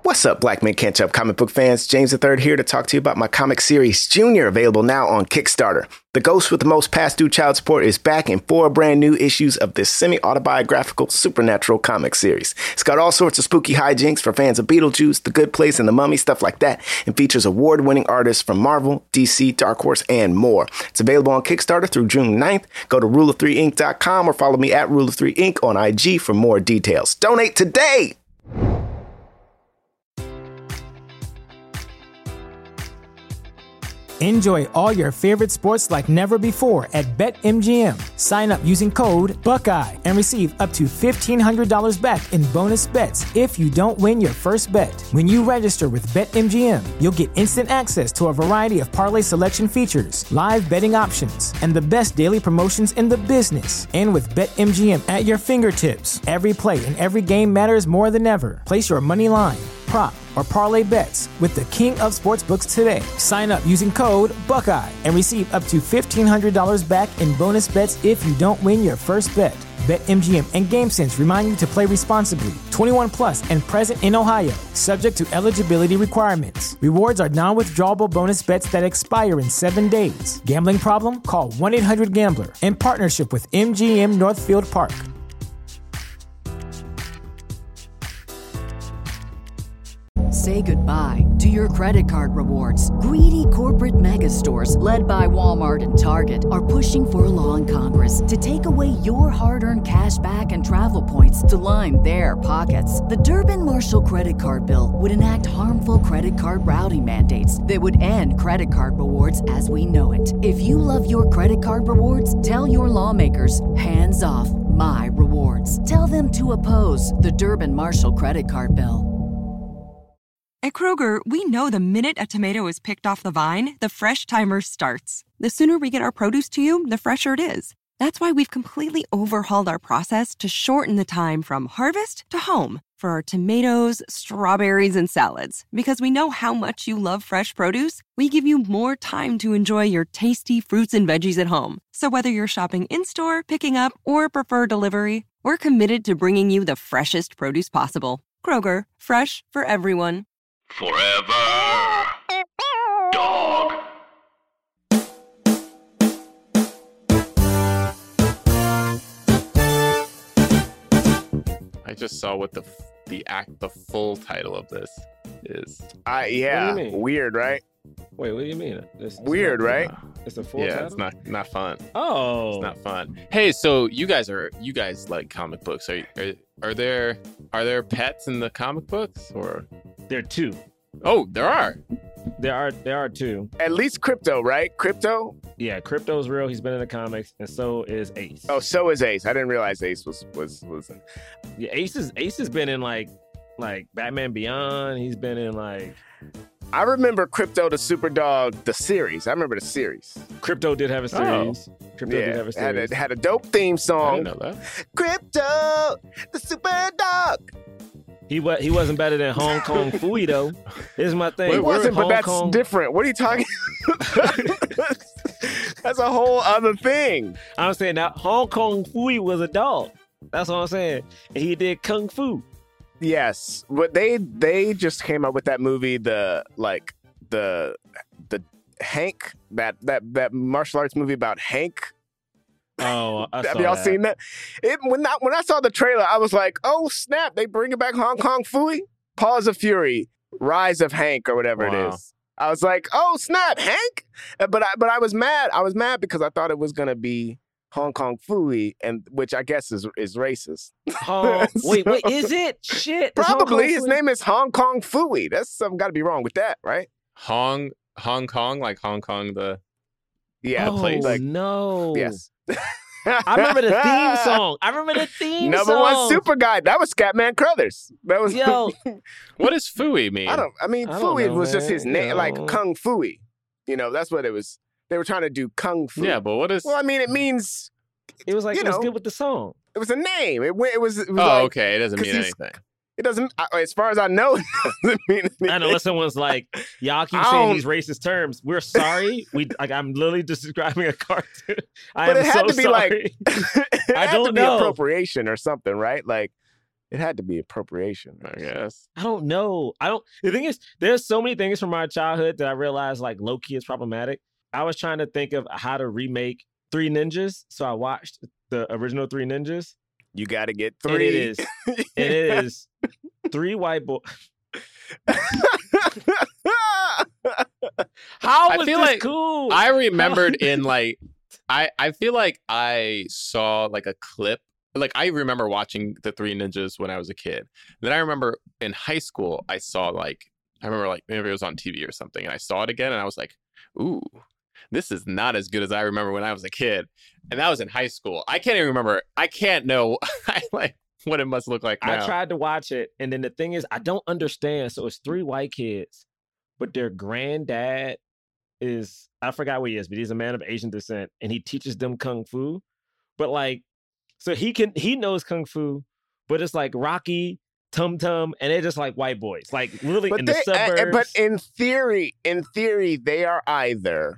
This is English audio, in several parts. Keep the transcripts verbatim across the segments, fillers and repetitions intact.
What's up, Black Men Can't Jump comic book fans? James the Third here to talk to you about my comic series, Junior, available now on Kickstarter. The ghost with the most past due child support is back in four brand new issues of this semi-autobiographical supernatural comic series. It's got all sorts of spooky hijinks for fans of Beetlejuice, The Good Place, and The Mummy, stuff like that, and features award-winning artists from Marvel, D C, Dark Horse, and more. It's available on Kickstarter through June ninth. Go to rule of three ink dot com or follow me at rule of three ink on I G for more details. Donate today! Enjoy all your favorite sports like never before at BetMGM. Sign up using code Buckeye and receive up to fifteen hundred dollars back in bonus bets if you don't win your first bet. When you register with BetMGM, you'll get instant access to a variety of parlay selection features, live betting options, and the best daily promotions in the business. And with BetMGM at your fingertips, every play and every game matters more than ever. Place your money line, prop, or parlay bets with the king of sportsbooks today. Sign up using code Buckeye and receive up to fifteen hundred dollars back in bonus bets if you don't win your first bet. BetMGM and GameSense remind you to play responsibly. twenty-one plus and present in Ohio, subject to eligibility requirements. Rewards are non-withdrawable bonus bets that expire in seven days. Gambling problem? Call one eight hundred gambler in partnership with M G M Northfield Park. Say goodbye to your credit card rewards. Greedy corporate mega stores, led by Walmart and Target, are pushing for a law in Congress to take away your hard-earned cash back and travel points to line their pockets. The Durbin-Marshall credit card bill would enact harmful credit card routing mandates that would end credit card rewards as we know it. If you love your credit card rewards, tell your lawmakers, hands off my rewards. Tell them to oppose the Durbin-Marshall credit card bill. At Kroger, we know the minute a tomato is picked off the vine, the fresh timer starts. The sooner we get our produce to you, the fresher it is. That's why we've completely overhauled our process to shorten the time from harvest to home for our tomatoes, strawberries, and salads. Because we know how much you love fresh produce, we give you more time to enjoy your tasty fruits and veggies at home. So whether you're shopping in-store, picking up, or prefer delivery, we're committed to bringing you the freshest produce possible. Kroger, fresh for everyone. Forever. Dog. I just saw what the the act the full title of this is. I yeah, What do you mean? weird, right? Wait, what do you mean? It's, Weird, it's right? It's a full yeah, title? it's not not fun. Oh. It's not fun. Hey, so you guys are you guys like comic books? Are are, are there are there pets in the comic books or? There are two. Oh, there are. There are there are two. At least Crypto, right? Crypto? Yeah, Crypto's real. He's been in the comics, and so is Ace. Oh, so is Ace. I didn't realize Ace was was was in. Yeah, Ace is Ace has been in like like Batman Beyond. He's been in like. I remember Crypto the Superdog, the series. I remember the series. Crypto did have a series. Crypto Yeah, did have a had series. a, had a dope theme I song. didn't know that. Crypto the Superdog. He was he wasn't better than Hong Kong Fooey though. This is my thing. It wasn't, but Hong that's Kong, different. What are you talking? That's a whole other thing. I'm saying that Hong Kong Fooey was a dog. That's what I'm saying. And he did kung fu. Yes, but they they just came up with that movie, the like the the Hank that that that martial arts movie about Hank. Oh, I saw Have y'all that. seen that? It when I when I saw the trailer, I was like, oh snap! They bringing back Hong Kong Fooey, Paws of Fury, Rise of Hank, or whatever Wow. it is. I was like, oh snap, Hank! Uh, But I but I was mad. I was mad because I thought it was gonna be Hong Kong Fooey, and which I guess is is racist. Oh, wait, wait, is it? Shit. it's Hong Probably Kong his Fooey? name is Hong Kong Fooey. That's something got to be wrong with that, right? Hong Hong Kong, like Hong Kong, the Yeah, Oh, place. Like no. yes. I remember the theme song. I remember the theme Number song. one super guy. That was Scatman Crothers. That was Yo, what does Fooey mean? I don't. I mean, I don't Fooey know, was just man. his name, You like know. Kung Fooey. You know, that's what it was. They were trying to do Kung Fu. Yeah, but what is? Well, I mean, it means it was like You it was know. good with the song. it was a name. It went. It was. It was Oh, like, okay. It doesn't 'cause mean he's- anything. It doesn't. I- As far as I know, it doesn't mean anything. And unless someone's like, y'all keep I saying don't- these racist terms. We're sorry. We like I'm literally just describing a cartoon. I But am it had so to be sorry. like. it I had don't to be know. appropriation or something, right? Like. It had to be appropriation. I guess. I don't know. I don't. The thing is, there's so many things from my childhood that I realized like low key is problematic. I was trying to think of how to remake Three Ninjas, so I watched the original Three Ninjas. You got to get And three. it is. It is three white boys. How I was feel this like cool? I remembered in like, I, I feel like I saw like a clip. Like I remember watching the Three Ninjas when I was a kid. Then I remember in high school, I saw like, I remember like maybe it was on T V or something. And I saw it again and I was like, ooh, this is not as good as I remember when I was a kid. And that was in high school. I can't even remember. I can't know I like what it must look like now. I tried to watch it, and then the thing is, I don't understand. So it's three white kids, but their granddad is, I forgot what he is, but he's a man of Asian descent, and he teaches them kung fu. But like, so he can he knows kung fu, but it's like Rocky, Tum Tum, and they're just like white boys, like literally But in they, the suburbs. uh, but in theory, in theory, they are either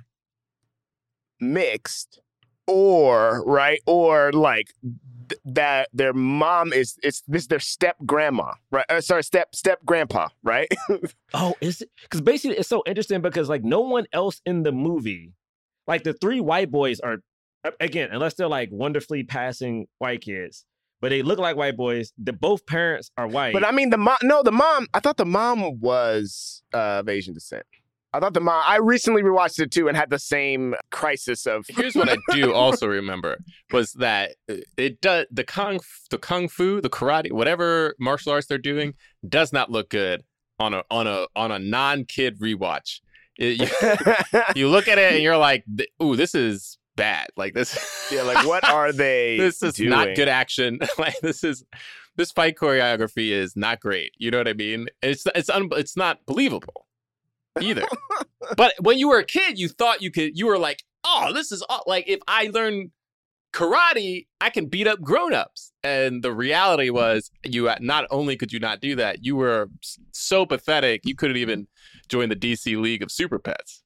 mixed or right or like th- that their mom is it's this their step grandma, right? Uh, sorry, step step grandpa, right? Oh, is it? Because basically it's so interesting because like no one else in the movie, like the three white boys are, again, unless they're like wonderfully passing white kids, but they look like white boys. The both parents are white. But I mean, the mom. No, the mom. I thought the mom was uh, of Asian descent. I thought the mom. I recently rewatched it too and had the same crisis of. Here's what I do also remember was that it does the kung the kung fu, the karate, whatever martial arts they're doing does not look good on a on a on a non-kid rewatch. It, you, you look at it and you're like, ooh, this is bad. Like this. Yeah, like what are they? This is doing? not good action. Like this is this fight choreography is not great. You know what I mean? It's it's un, it's not believable either. But when you were a kid, you thought you could. You were like, oh, this is aw-. Like if I learn karate, I can beat up grown-ups. And the reality was, you not only could you not do that, you were so pathetic you couldn't even join the D C League of Super Pets.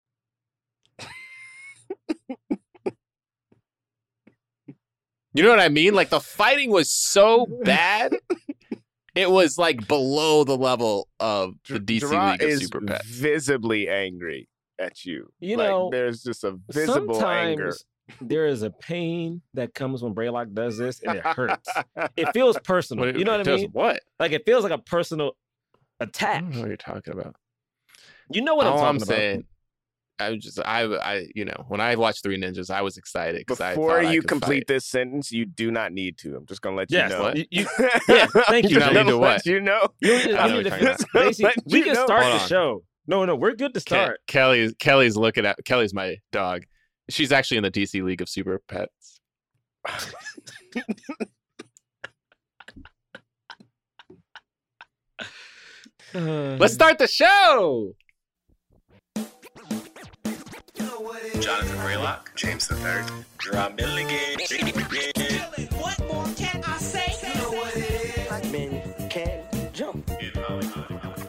You know what I mean? Like the fighting was so bad. It was like below the level of the D C Gerard League of is Super Pets. visibly angry at you. You Like, know, there's just a visible sometimes anger. there is a pain that comes when Braylock does this, and it hurts. It feels personal. What- you know what I does mean? What? Like it feels like a personal I attack. don't know what you're talking about. You know what I'm All talking I'm about. saying, I was just, I, I, you know, when I watched Three Ninjas, I was excited because I Before thought I you could complete fight. this sentence, you do not need to. I'm just gonna let Yes, you know. What? you, you, yeah, thank you. Do not need James. to what? You know. You I need know to- what you're talking about. basically, Let we you can know. start Hold the on. show. No, no, we're good to Ke- start. Kelly's Kelly's looking at Kelly's my dog. She's actually in the D C League of Super Pets. Let's start the show. Jonathan Braylock, James the Third, Gerard Milligan. What more can I say? You know what it is. Black men can't jump. In Hollywood.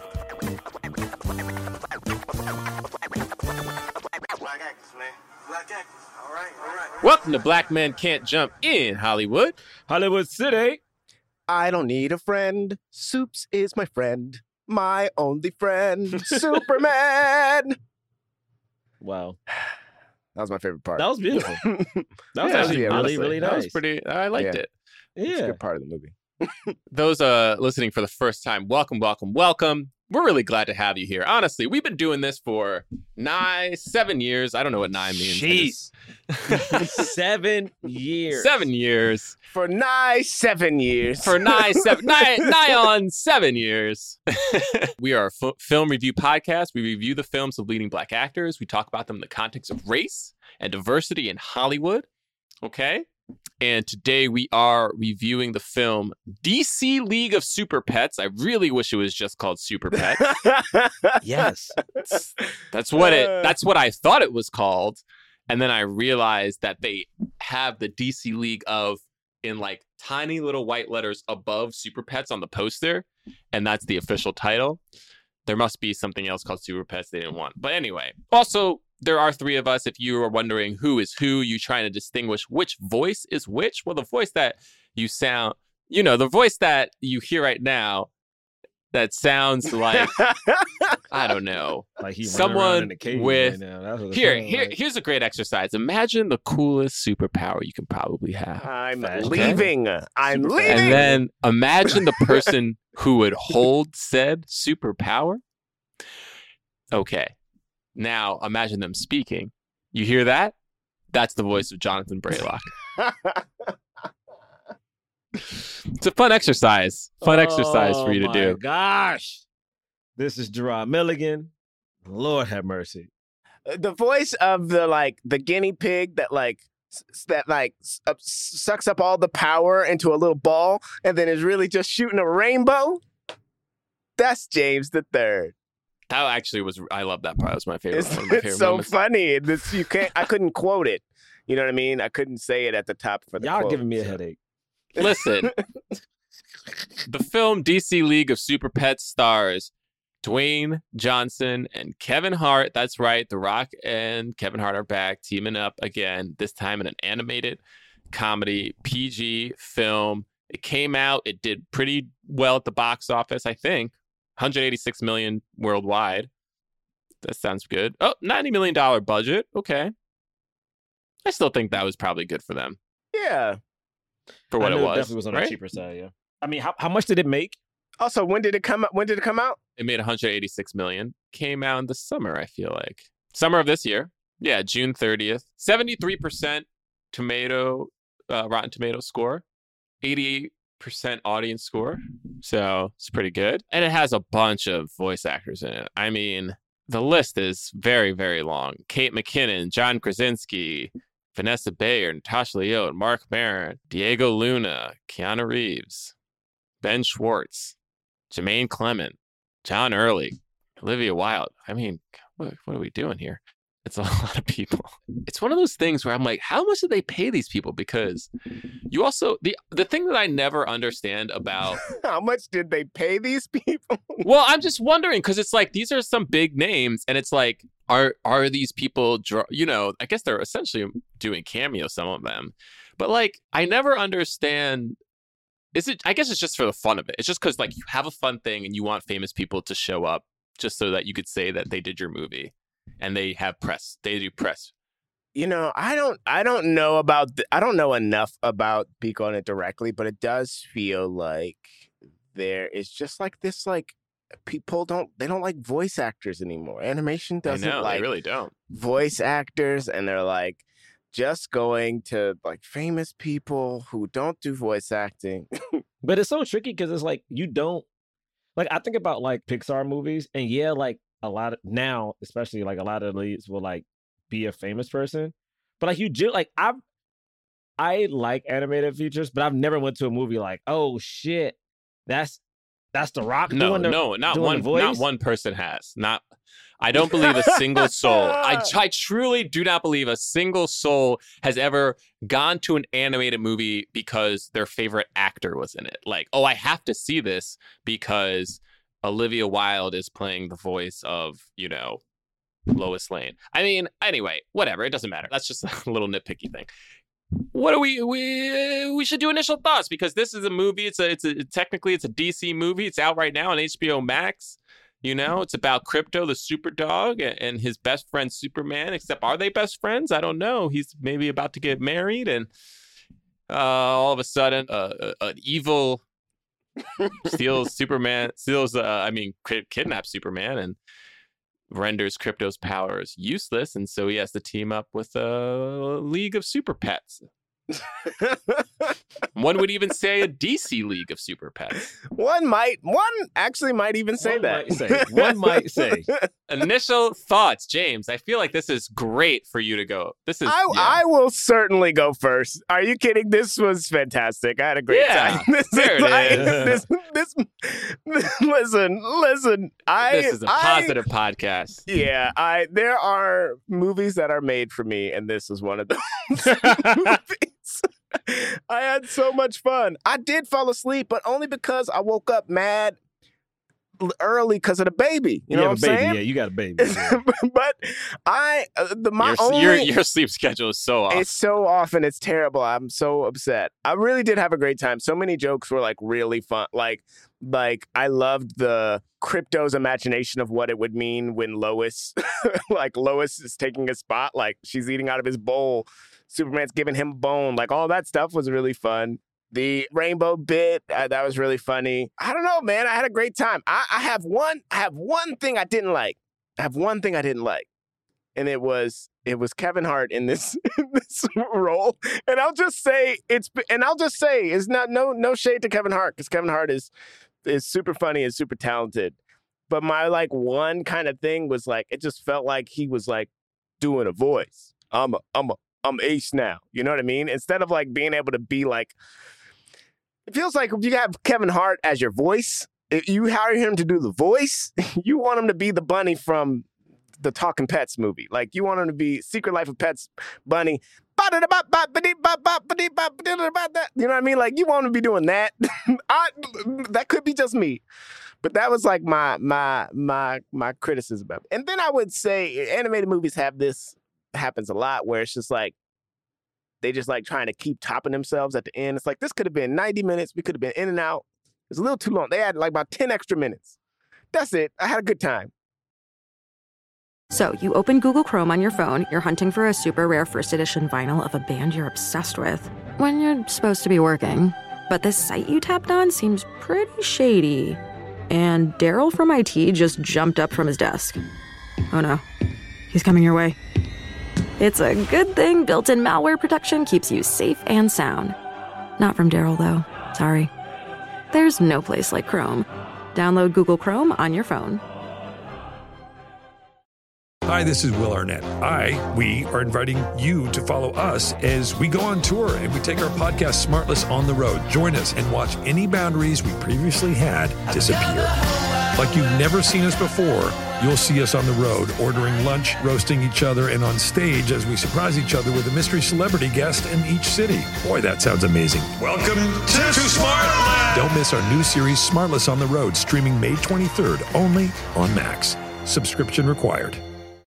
Black actors, man. Black actors. All right, all right. Welcome to Black Men Can't Jump in Hollywood. Hollywood City. I don't need a friend. Soups is my friend. My only friend. Superman. Wow, That was my favorite part. that was beautiful. That was Yeah, actually yeah, really, honestly, really That nice. was pretty. I liked Yeah. it. It's a Yeah. good part of the movie. Those uh listening for the first time, welcome, welcome, welcome. We're really glad to have you here. Honestly, we've been doing this for nine, seven years. I don't know what nine means. I just- Seven years. Seven years. For nigh seven years. For nigh seven, nigh, nigh on seven years. We are a f- film review podcast. We review the films of leading Black actors. We talk about them in the context of race and diversity in Hollywood. Okay. And today we are reviewing the film D C League of Super Pets. I really wish it was just called Super Pets. Yes. That's what it. That's what I thought it was called, and then I realized that they have the D C League of in like tiny little white letters above Super Pets on the poster, and that's the official title. There must be something else called Super Pets they didn't want, but anyway. Also, there are three of us. If you are wondering who is who, you trying to distinguish which voice is which. Well, the voice that you sound you know, the voice that you hear right now that sounds like, I don't know, Like he someone in the cave with, right now. That's what it here, sounds here, like. here's a great exercise. Imagine the coolest superpower you can probably have. I'm Fashion. leaving. I'm Super leaving. And then imagine the person who would hold said superpower. Okay. Now imagine them speaking. You hear that? That's the voice of Jonathan Braylock. It's a fun exercise. Fun exercise for you to Oh do. my gosh. This is Gerard Milligan. Lord have mercy. The voice of the like the guinea pig that like s- that like s- uh, sucks up all the power into a little ball and then is really just shooting a rainbow. That's James the Third. That actually was, I love that part. That was my favorite. It's, one of my favorite it's so moments. funny. This you can't. I couldn't quote it. You know what I mean? I couldn't say it at the top for the. Y'all quote, giving me a so. headache. Listen, the film D C League of Super Pets stars Dwayne Johnson and Kevin Hart. That's right. The Rock and Kevin Hart are back teaming up again, this time in an animated comedy P G film. It came out. It did pretty well at the box office, I think. one hundred eighty-six million worldwide. That sounds good. Oh, ninety million dollars budget. Okay. I still think that was probably good for them, Yeah. for what I it knew was. definitely was on right? the cheaper side, yeah. I mean, how, how much did it make? Also, when did it come out? When did it come out? It made one hundred eighty-six million. Came out in the summer, I feel like. Summer of this year. Yeah, June thirtieth. seventy-three percent tomato, uh, Rotten Tomato score. eighty-eight percent audience score. So it's pretty good. And it has a bunch of voice actors in it. I mean, the list is very, very long. Kate McKinnon, John Krasinski, Vanessa Bayer, Natasha Lyonne, Mark Maron, Diego Luna, Keanu Reeves, Ben Schwartz, Jermaine Clement, John Early, Olivia Wilde. I mean, what, what are we doing here? It's a lot of people. It's one of those things where I'm like, how much did they pay these people? Because you also, the the thing that I never understand about, How much did they pay these people? well, I'm just wondering, because it's like, these are some big names, and it's like, are are these people, dr- you know, I guess they're essentially doing cameo, some of them. But like, I never understand, is it, I guess it's just for the fun of it. It's just because like you have a fun thing and you want famous people to show up just so that you could say that they did your movie. And they have press. They do press. You know, I don't I don't know about th- I don't know enough about Peak on it directly, but it does feel like there is just like this like people don't they don't like voice actors anymore. Animation doesn't I know, like they really don't. voice actors, and they're like just going to like famous people who don't do voice acting. But it's so tricky because it's like you don't like I think about like Pixar movies, and yeah, like a lot of now, especially like a lot of the leads will like be a famous person. But like you do like I've I like animated features, but I've never went to a movie like, oh shit, that's that's The Rock No, doing the, no, not doing one. the voice? Not one person has. Not. I don't believe a single soul. I, I truly do not believe a single soul has ever gone to an animated movie because their favorite actor was in it. Like, oh, I have to see this because Olivia Wilde is playing the voice of, you know, Lois Lane. I mean, anyway, whatever. It doesn't matter. That's just a little nitpicky thing. What do we we we should do initial thoughts, because this is a movie. It's a it's a technically it's a D C movie. It's out right now on H B O Max. You know, it's about Crypto, the super dog, and, and his best friend Superman. Except, are they best friends? I don't know. He's maybe about to get married, and uh, all of a sudden, uh, uh, an evil steals Superman, steals. Uh, I mean, ki- kidnaps Superman, and renders Crypto's powers useless, and so he has to team up with a League of Super Pets. One would even say a D C League of Super Pets. One might, one actually might even say One that. might say. One might say. Initial thoughts, James. I feel like this is great for you to go. This is. I, yeah. I will certainly go first. Are you kidding? This was fantastic. I had a great Yeah, time. This there is it like, is. this, this, listen, listen. I, This is a I- positive podcast. Yeah, I there are movies that are made for me, and this is one of those movies. I had so much fun. I did fall asleep, but only because I woke up mad early because of the baby. You, You, know have what a I'm baby. saying? Yeah, you got a baby. Yeah. But I, uh, the my your, only, your your sleep schedule is so off. it's so often it's terrible. I'm so upset. I really did have a great time. So many jokes were like really fun. Like, like I loved the Crypto's imagination of what it would mean when Lois, like Lois is taking a spot, like she's eating out of his bowl. Superman's giving him a bone. Like all that stuff was really fun. The rainbow bit, uh, that was really funny. I don't know, man. I had a great time. I, I have one, I have one thing I didn't like. I have one thing I didn't like. And it was it was Kevin Hart in this in this role. And I'll just say it's and I'll just say it's not no no shade to Kevin Hart, because Kevin Hart is is super funny and super talented. But my like one kind of thing was like it just felt like he was like doing a voice. I'm a I'm a I'm Ace now. You know what I mean? Instead of like being able to be like, it feels like if you have Kevin Hart as your voice, if you hire him to do the voice, you want him to be the bunny from the Talking Pets movie. Like you want him to be Secret Life of Pets bunny. You know what I mean? Like you want him to be doing that. I, that could be just me. But that was like my my my my criticism of it. And then I would say animated movies have this, happens a lot, where it's just like they just like trying to keep topping themselves at the end. It's like this could have been ninety minutes. We could have been in and out. It's a little too long. They had like about ten extra minutes. That's it. I had a good time. So you open Google Chrome on your phone, you're hunting for a super rare first edition vinyl of a band you're obsessed with, when you're supposed to be working. But this site you tapped on seems pretty shady. And Daryl from I T just jumped up from his desk. Oh no, he's coming your way. It's a good thing built-in malware protection keeps you safe and sound. Not from Daryl, though. Sorry. There's no place like Chrome. Download Google Chrome on your phone. Hi, this is Will Arnett. I, we are inviting you to follow us as we go on tour and we take our podcast Smartless on the road. Join us and watch any boundaries we previously had disappear. Like you've never seen us before, you'll see us on the road, ordering lunch, roasting each other, and on stage as we surprise each other with a mystery celebrity guest in each city. Boy, that sounds amazing. Welcome to, to Smartland! Don't miss our new series, Smartless on the Road, streaming May twenty-third, only on Max. Subscription required.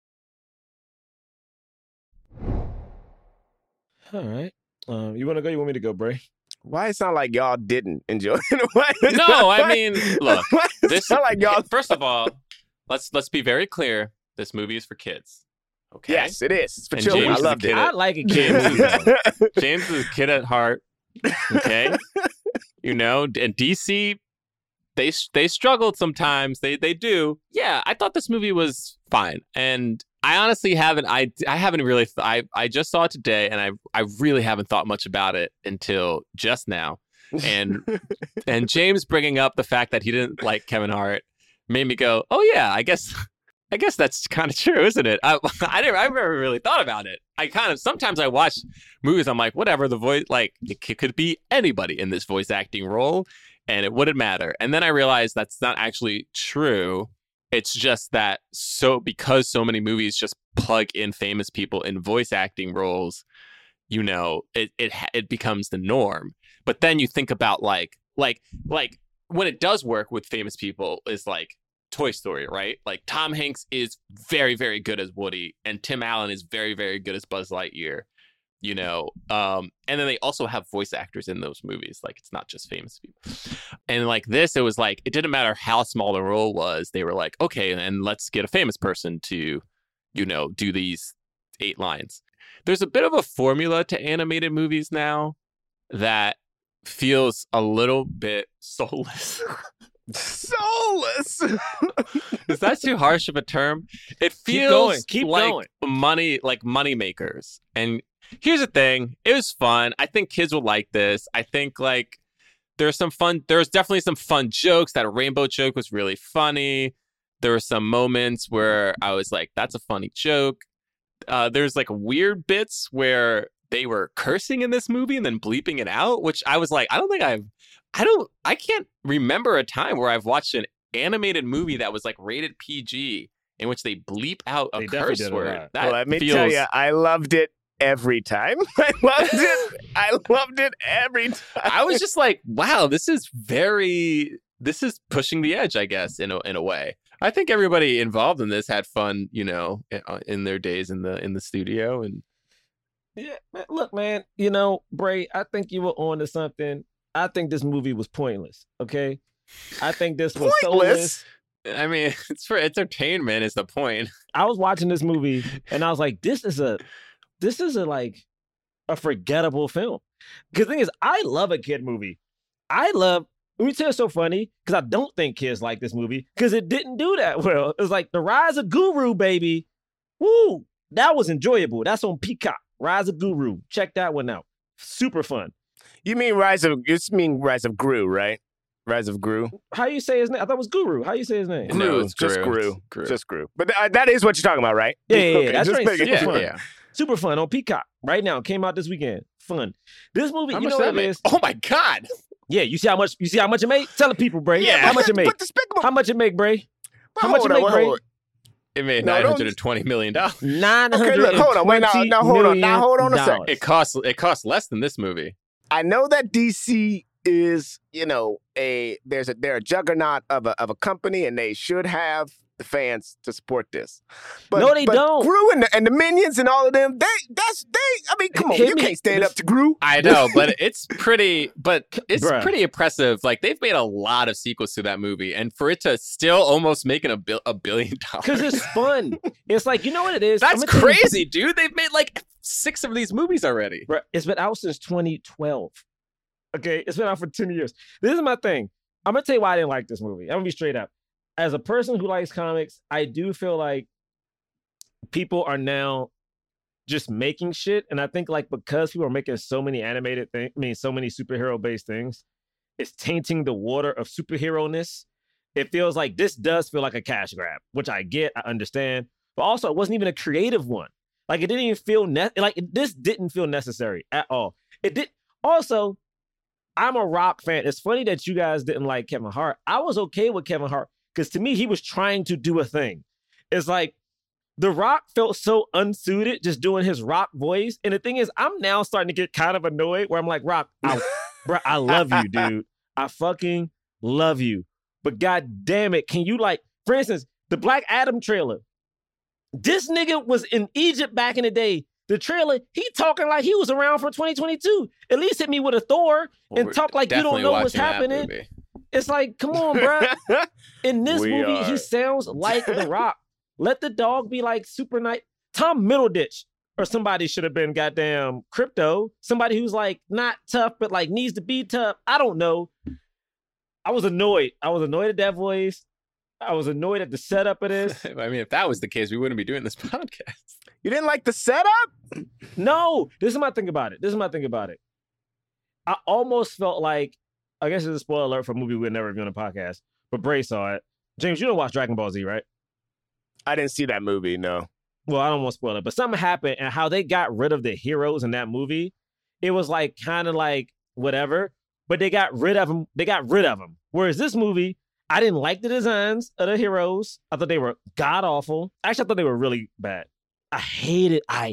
All right. Um, you want to go? You want me to go, Bray? Why it sound like y'all didn't enjoy it? Why- No, I why- mean, look, why it this sound like y'all. first of all, let's let's be very clear. This movie is for kids. Okay. Yes, it is. It's for And children. James I is a loved kid it. at- I like a kid movie. James is a kid at heart. Okay. You know, and D C, they they struggled sometimes. They they do. Yeah, I thought this movie was fine, and I honestly haven't. I I haven't really. Th- I I just saw it today, and I I really haven't thought much about it until just now. And and James bringing up the fact that he didn't like Kevin Hart made me go, oh yeah, I guess I guess that's kind of true, isn't it? I I never I never really thought about it. I kind of sometimes I watch movies, I'm like, whatever, the voice, like it c- could be anybody in this voice acting role, and it wouldn't matter. And then I realized that's not actually true. It's just that so because so many movies just plug in famous people in voice acting roles, you know, it it it becomes the norm. But then you think about like like like when it does work with famous people is like Toy Story, right? Like Tom Hanks is very, very good as Woody, and Tim Allen is very, very good as Buzz Lightyear, you know? Um, and then they also have voice actors in those movies. Like it's not just famous people. And like this, it was like, it didn't matter how small the role was. They were like, okay, and let's get a famous person to, you know, do these eight lines. There's a bit of a formula to animated movies now that feels a little bit soulless. Soulless. Is that too harsh of a term? It feels Keep going. Keep like going. money, like money makers. And here's the thing: it was fun. I think kids will like this. I think like there's some fun. There's definitely some fun jokes. That rainbow joke was really funny. There were some moments where I was like, "That's a funny joke." Uh, there's like weird bits where they were cursing in this movie and then bleeping it out, which I was like, I don't think I've, I don't, I can't remember a time where I've watched an animated movie that was like rated P G in which they bleep out a They definitely curse did a word. lot. That Well, let me feels, tell you, I loved it every time. I loved it. I loved it every time. I was just like, wow, this is very this is pushing the edge, I guess, in a in a way. I think everybody involved in this had fun, you know, in, in their days in the in the studio. And yeah, man, look, man, you know, Bray, I think you were on to something. I think this movie was pointless. Okay, I think this was pointless. soulless. I mean, it's for entertainment. Is the point? I was watching this movie and I was like, this is a, this is a like, a forgettable film. Because the thing is, I love a kid movie. I love. Let me tell you, it's so funny because I don't think kids like this movie because it didn't do that well. It was like The Rise of Guru, baby. Woo, that was enjoyable. That's on Peacock. Rise of Guru. Check that one out. Super fun. You mean Rise of? You mean Rise of Gru, right? Rise of Gru. How you say his name? I thought it was Guru. How you say his name? Gru, No, it's just Gru. Gru. It's Gru. Just Gru. But th- that is what you're talking about, right? Yeah, yeah, yeah. Okay, That's just right. making Super Yeah, fun. yeah. Super fun on Peacock right now. Came out this weekend. Fun. This movie, How you much know that what it make? is? Oh my god! Yeah, you see how much? You see how much it made? Tell the people, Bray. Yeah, how much it made? But Despicable. How much it make, Bray? How Hold much it on, make, hold Bray? on. It made No, nine don't- hundred and twenty million dollars. Nine Okay, hundred. look, hold on. Wait, now, now hold on. Now hold on a second. It costs. It costs less than this movie. I know that D C is, you know, a there's a they're a juggernaut of a of a company, and they should have the fans to support this. But, No, they but don't. Gru and the, and the minions and all of them, they that's they. I mean, come on, Hit you me- can't stand this- up to Gru. I know, but it's pretty. But it's Bruh. pretty impressive. Like they've made a lot of sequels to that movie, and for it to still almost making a, bil- a billion dollars, Because it's fun. It's like, you know what it is? that's I'ma tell you- crazy, dude. They've made like six of these movies already. Bruh, it's been out since twenty twelve. Okay, it's been out for ten years. This is my thing. I'm gonna tell you why I didn't like this movie. I'm gonna be straight up. As a person who likes comics, I do feel like people are now just making shit, and I think like because people are making so many animated things, I mean, so many superhero based things, it's tainting the water of superhero-ness. It feels like this does feel like a cash grab, which I get, I understand, but also it wasn't even a creative one. Like it didn't even feel ne- like this didn't feel necessary at all. It did. Also, I'm a Rock fan. It's funny that you guys didn't like Kevin Hart. I was okay with Kevin Hart because to me he was trying to do a thing. It's like The Rock felt so unsuited just doing his Rock voice. And the thing is, I'm now starting to get kind of annoyed where I'm like, Rock, I, bro, I love you, dude. I fucking love you. But god damn it, can you like, for instance, the Black Adam trailer. This nigga was in Egypt back in the day. The trailer, he talking like he was around for twenty twenty-two. At least hit me with a Thor Well, and we're talk like you don't definitely know what's watching that happening. movie. It's like, come on, bro. In this We movie, are. he sounds like The Rock. Let the dog be like Super Knight. Tom Middleditch or somebody should have been goddamn Crypto. Somebody who's like not tough, but like needs to be tough. I don't know. I was annoyed. I was annoyed at that voice. I was annoyed at the setup of this. I mean, if that was the case, we wouldn't be doing this podcast. You didn't like the setup? No, this is my thing about it. This is my thing about it. I almost felt like, I guess it's a spoiler alert for a movie we'll never review on a podcast, but Bray saw it. James, you don't watch Dragon Ball Z, right? I didn't see that movie. No. Well, I don't want to spoil it, but something happened and how they got rid of the heroes in that movie, it was like kind of like whatever, but they got rid of them. They got rid of them. Whereas this movie, I didn't like the designs of the heroes. I thought they were god awful. Actually, I thought they were really bad. I hated, I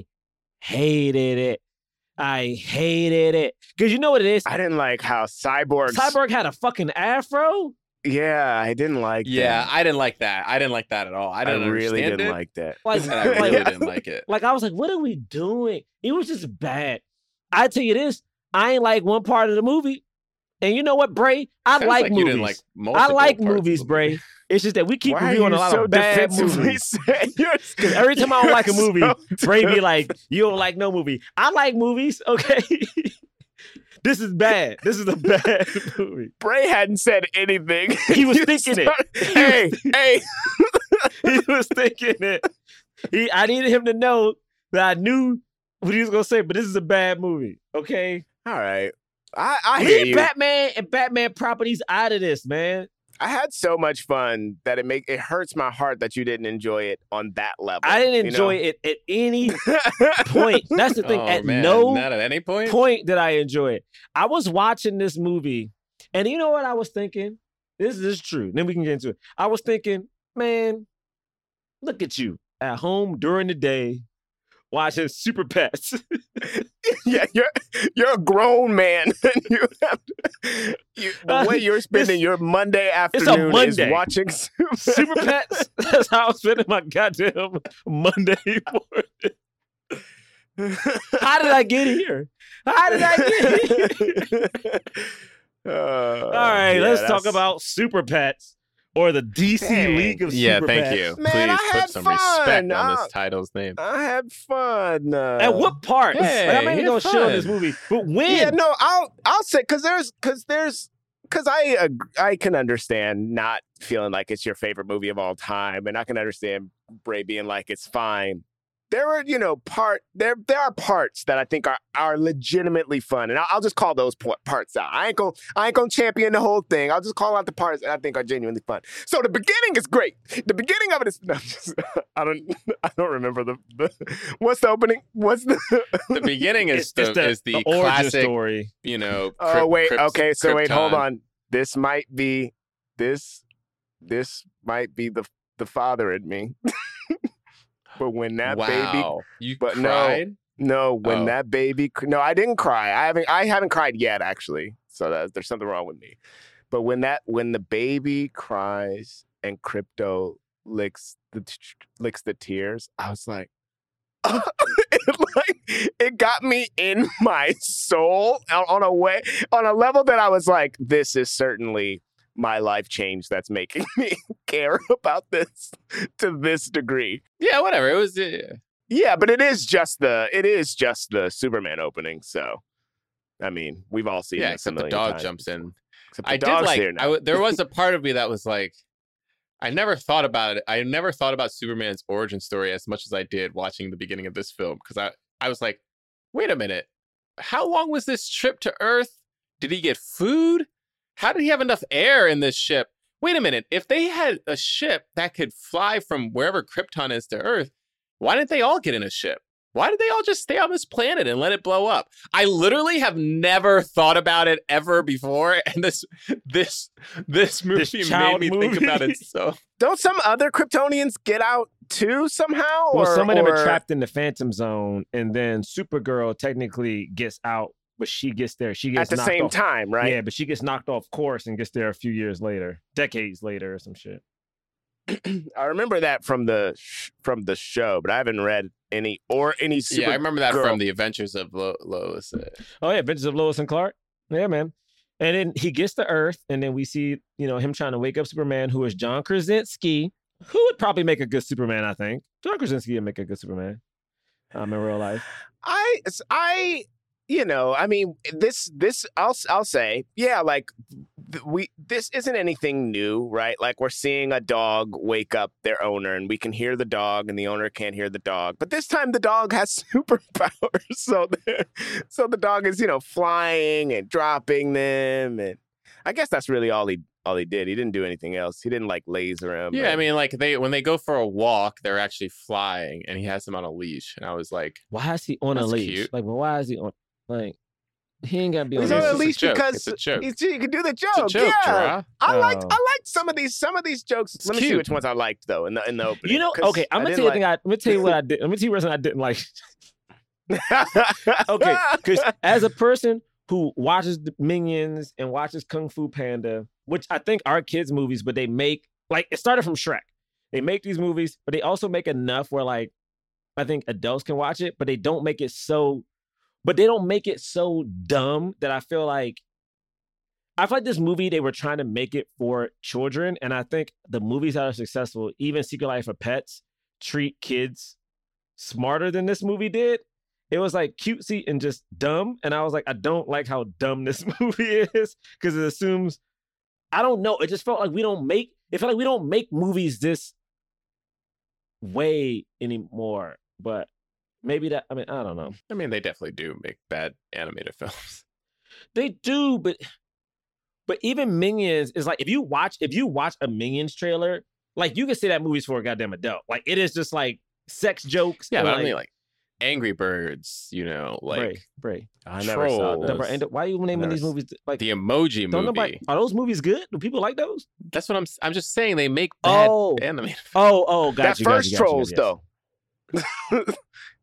hated it. I hated it. Because you know what it is? I didn't like how Cyborg. Cyborg had a fucking afro. Yeah, I didn't like Yeah, that. I didn't like that. I didn't like that at all. I I didn't really understand didn't it, like that. Like, and I really like, didn't like it. like I was like, what are we doing? It was just bad. I tell you this, I ain't like one part of the movie. And you know what, Bray? I Sounds like, like you movies. didn't like I multiple like parts of movies, the Bray. movie. It's just that we keep Why are reviewing you a lot so of bad defensively movies. saying you're- Because every time I don't like a You're movie, so Bray be like, you don't like no movie. I like movies, okay? This is bad. This is a bad movie. Bray hadn't said anything. He was You thinking it. started- Hey, hey. He was thinking it. He, I needed him to know that I knew what he was going to say, but this is a bad movie, okay? All right. I, I hear Leave you. Batman and Batman properties out of this, man. I had so much fun that it make it hurts my heart that you didn't enjoy it on that level. I didn't you know? enjoy it at any point. That's the thing. Oh, at man, no not at any point. point did I enjoy it. I was watching this movie, and you know what I was thinking? This is true. Then we can get into it. I was thinking, man, look at you at home during the day watching Super Pets. Yeah, you're you're a grown man. And you have to, you, the way you're spending your Monday afternoon Monday. is watching Super, Super Pets. That's how I'm spending my goddamn Monday morning. How did I get here? How did I get here? Uh, All right, yeah, let's that's- talk about Super Pets or the D C Dang. League of Yeah, Super thank Pets. you. Man, Please I put had some fun. respect on Uh, this title's name. I had fun. Uh, At what part? Hey, like, I'm not even you gonna had shit on fun. this movie, but when? Yeah, no, I'll I'll say because there's because there's because I uh, I can understand not feeling like it's your favorite movie of all time, and I can understand Bray being like it's fine. There are you know part there there are parts that I think are are legitimately fun, and I'll, I'll just call those p- parts out. I ain't gonna I ain't gonna champion the whole thing. I'll just call out the parts that I think are genuinely fun. So the beginning is great. The beginning of it is no, just, I don't I don't remember the, the what's the opening. What's the The beginning is It's- the, it's the- is the, the origin classic, story. you know. Oh Kryp- wait, Krypt- okay. So wait, hold Krypton. on. This might be this. This might be the the father in me. But when that baby, Wow, you but no. cried? no, when Oh. that baby, no, I didn't cry. I haven't. I haven't cried yet, actually. So that, there's something wrong with me. But when that, when the baby cries and Krypto licks the licks the tears, I was like. it, like it got me in my soul on, on a way on a level that I was like, this is certainly my life change that's making me care about this to this degree. Yeah, whatever. It was. Uh, Yeah, but it is just the it is just the Superman opening. So, I mean, we've all seen yeah, this a except the million dog times jumps before. in. Except the I did dog's like. here I now. w- there was a part of me that was like, I never thought about it. I never thought about Superman's origin story as much as I did watching the beginning of this film because I I was like, wait a minute, how long was this trip to Earth? Did he get food? How did he have enough air in this ship? Wait a minute, if they had a ship that could fly from wherever Krypton is to Earth, why didn't they all get in a ship? Why did they all just stay on this planet and let it blow up? I literally have never thought about it ever before, and this this this movie This made child me think about movie. it so. Don't some other Kryptonians get out too somehow? Well, or, some of them or... are trapped in the Phantom Zone, and then Supergirl technically gets out, but she gets there. She gets at the knocked same off. time, right? Yeah, but she gets knocked off course and gets there a few years later, decades later, or some shit. I remember that from the sh- from the show, but I haven't read any or any. Super Yeah, I remember that Girl. from the Adventures of Lo- Lois. Uh, Oh yeah, Adventures of Lois and Clark. Yeah, man. And then he gets to Earth, and then we see, you know, him trying to wake up Superman, who is John Krasinski, who would probably make a good Superman. I think John Krasinski would make a good Superman. Um, in real life. I, I, you know, I mean, this, this, I'll, I'll say, yeah, like th- we, this isn't anything new, right? Like we're seeing a dog wake up their owner, and we can hear the dog, and the owner can't hear the dog. But this time, the dog has superpowers, so the, so the dog is, you know, flying and dropping them, and I guess that's really all he, all he did. He didn't do anything else. He didn't like laser him. yeah, I or- mean, like they when they go for a walk, they're actually flying, and he has them on a leash, and I was like, Why is he on That's a leash? cute. Like, well, why is he on? Like, he ain't gotta be on He's a on it's at just a least joke. because It's a joke. he's, he can do the it's joke. a joke, yeah, Gerard. I liked Oh. I liked some of these some of these jokes. It's Let me see cute. which ones I liked though in the in the opening. You know, 'cause okay, I'm I gonna didn't tell you the thing. I, I'm gonna tell you what I did. I'm gonna tell you what I didn't like. like. Okay, because as a person who watches the Minions and watches Kung Fu Panda, which I think are kids' movies, but they make like it started from Shrek. They make these movies, but they also make enough where like I think adults can watch it, but they don't make it so. But they don't make it so dumb that I feel like. I feel like this movie, they were trying to make it for children. And I think the movies that are successful, even Secret Life of Pets, treat kids smarter than this movie did. It was like cutesy and just dumb. And I was like, I don't like how dumb this movie is because it assumes, I don't know. It just felt like we don't make, it felt like we don't make movies this way anymore. But maybe that, I mean, I don't know. I mean, they definitely do make bad animated films. They do, but but even Minions is like if you watch if you watch a Minions trailer, like you can say that movie's for a goddamn adult. Like it is just like sex jokes. Yeah, and, but like, I mean, like Angry Birds, you know, like Bray, Bray. I never saw Trolls. those. Number- and why are you naming Never these s- movies? Like the Emoji don't movie. nobody are those movies good? Do people like those? That's what I'm. s- I'm just saying they make bad Oh. animated. Oh, oh, got that you. got first you, got you, Trolls yes, yes. though.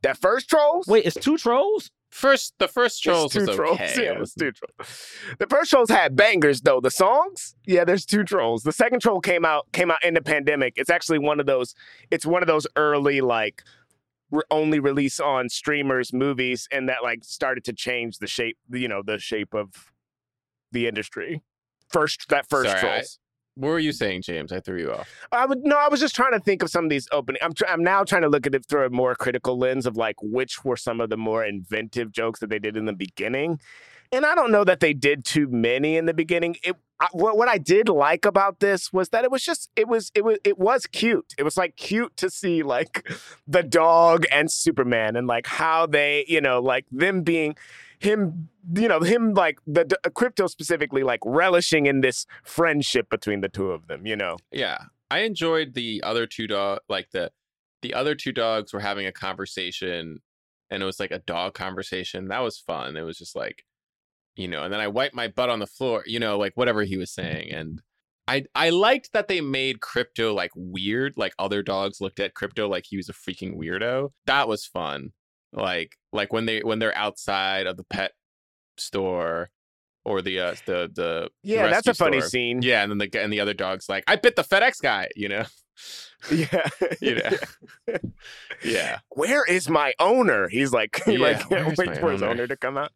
That first Trolls? Wait, it's two Trolls? First, the first Trolls It's two was Trolls. okay. Yeah, It was it's two Trolls. The first Trolls had bangers though. The songs, yeah, there's two Trolls. The second Troll came out came out in the pandemic. It's actually one of those. It's one of those early like re- only release on streamers movies, and that like started to change the shape. You know, the shape of the industry. First, that first Sorry, Trolls. What were you saying, James? I threw you off. I would no. I was just trying to think of some of these opening. I'm tr- I'm now trying to look at it through a more critical lens of like which were some of the more inventive jokes that they did in the beginning, and I don't know that they did too many in the beginning. It I, what what I did like about this was that it was just it was it was it was cute. It was like cute to see like the dog and Superman and like how they you know like them being. Him, you know, him like the, the Crypto specifically, like relishing in this friendship between the two of them, you know. Yeah, I enjoyed the other two dog, like the the other two dogs were having a conversation, and it was like a dog conversation. That was fun. It was just like, you know, and then I wiped my butt on the floor, you know, like whatever he was saying, and I I liked that they made Crypto like weird, like other dogs looked at Crypto like he was a freaking weirdo. That was fun. Like like when they when they're outside of the pet store or the uh, the the yeah, that's a funny store. scene. Yeah, and then the and the other dog's like, I bit the FedEx guy, you know. Yeah, you know. Yeah. Where is my owner? He's like, he Yeah, like where's wait my for his owner? owner to come out.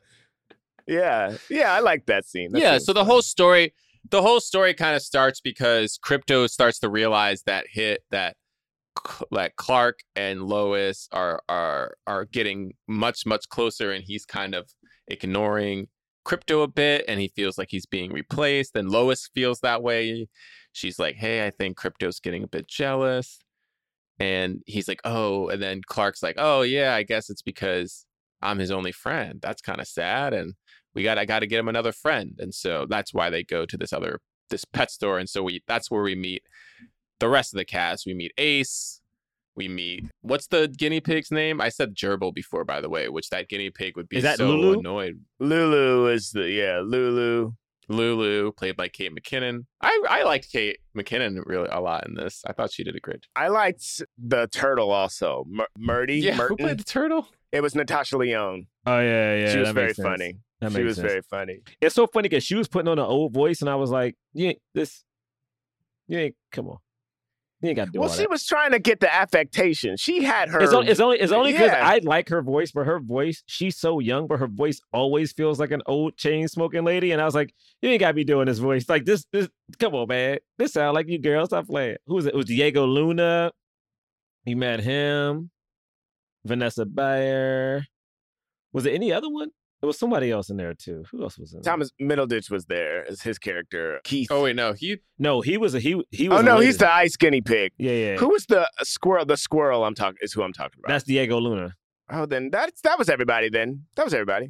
Yeah, yeah, I like that scene. That yeah. scene's So the fun. whole story, the whole story kind of starts because Crypto starts to realize that hit that. Like Clark and Lois are are are getting much much closer, and he's kind of ignoring Crypto a bit, and he feels like he's being replaced. And Lois feels that way. She's like, "Hey, I think Crypto's getting a bit jealous," and he's like, "Oh," and then Clark's like, "Oh yeah, I guess it's because I'm his only friend. That's kind of sad, and we got I got to get him another friend." And so that's why they go to this other this pet store, and so we that's where we meet. The rest of the cast, we meet Ace, we meet, what's the guinea pig's name? I said Gerbil before, by the way, which that guinea pig would be Is that so Lulu? annoyed. Lulu is the yeah Lulu. Lulu, played by Kate McKinnon. I, I liked Kate McKinnon really a lot in this. I thought she did a great job. I liked the turtle also, Mur- Murdy. Yeah, who Merton. played the turtle? It was Natasha Lyonne. Oh yeah, yeah. she was that very makes sense. funny. That She makes was sense. very funny. It's so funny because she was putting on an old voice, and I was like, "You ain't this. You ain't come on. You ain't got to do Well, all she that." was trying to get the affectation. She had her. It's only it's only it's only because Yeah. I like her voice, but her voice, she's so young, but her voice always feels like an old chain smoking lady. And I was like, you ain't gotta be doing this voice. Like this, this come on, man. This sound like you girl. Stop playing. Who was it? It was Diego Luna. You met him. Vanessa Bayer. Was it any other one? There was somebody else in there too. Who else was in there? Thomas Middleditch was there as his character. Keith. Oh wait, no, he No, he was a he he was Oh a no, lady. he's the ice guinea pig. Yeah, yeah. Who was the squirrel? The squirrel I'm talking is who I'm talking about. That's Diego Luna. Oh, then that's that was everybody. Then that was everybody.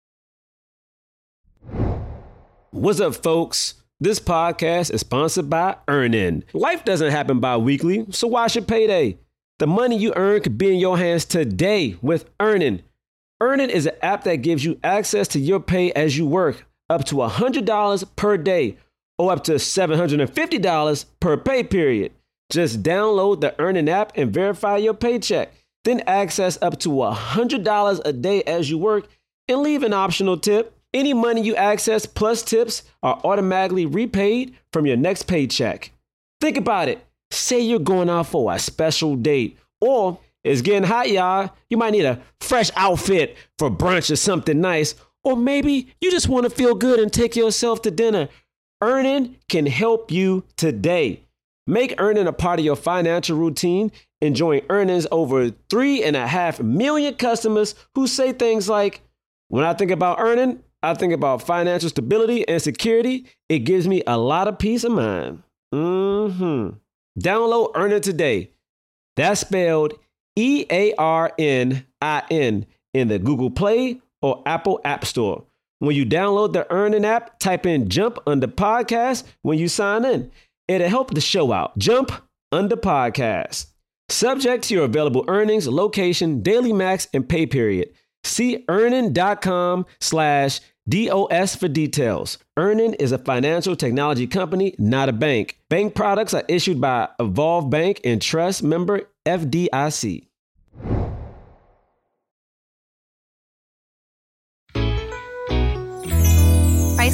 What's up, folks? This podcast is sponsored by Earnin. Life doesn't happen bi-weekly, so why should payday? The money you earn could be in your hands today with Earnin. Earnin is an app that gives you access to your pay as you work, up to one hundred dollars per day or up to seven hundred fifty dollars per pay period. Just download the Earnin app and verify your paycheck. Then access up to one hundred dollars a day as you work and leave an optional tip. Any money you access plus tips are automatically repaid from your next paycheck. Think about it. Say you're going out for a special date, or it's getting hot, y'all. You might need a fresh outfit for brunch or something nice, or maybe you just want to feel good and take yourself to dinner. Earnin can help you today. Make Earnin a part of your financial routine and join Earnin's over three and a half million customers who say things like, when I think about Earnin, I think about financial stability and security. It gives me a lot of peace of mind. Mm-hmm. Download Earnin today. That's spelled E A R N I N in the Google Play or Apple App Store. When you download the Earnin app, type in Jump Under Podcast when you sign in. It'll help the show out. Jump Under Podcast. Subject to your available earnings, location, daily max, and pay period. See earnin.com slash DOS for details. Earnin is a financial technology company, not a bank. Bank products are issued by Evolve Bank and Trust member F D I C.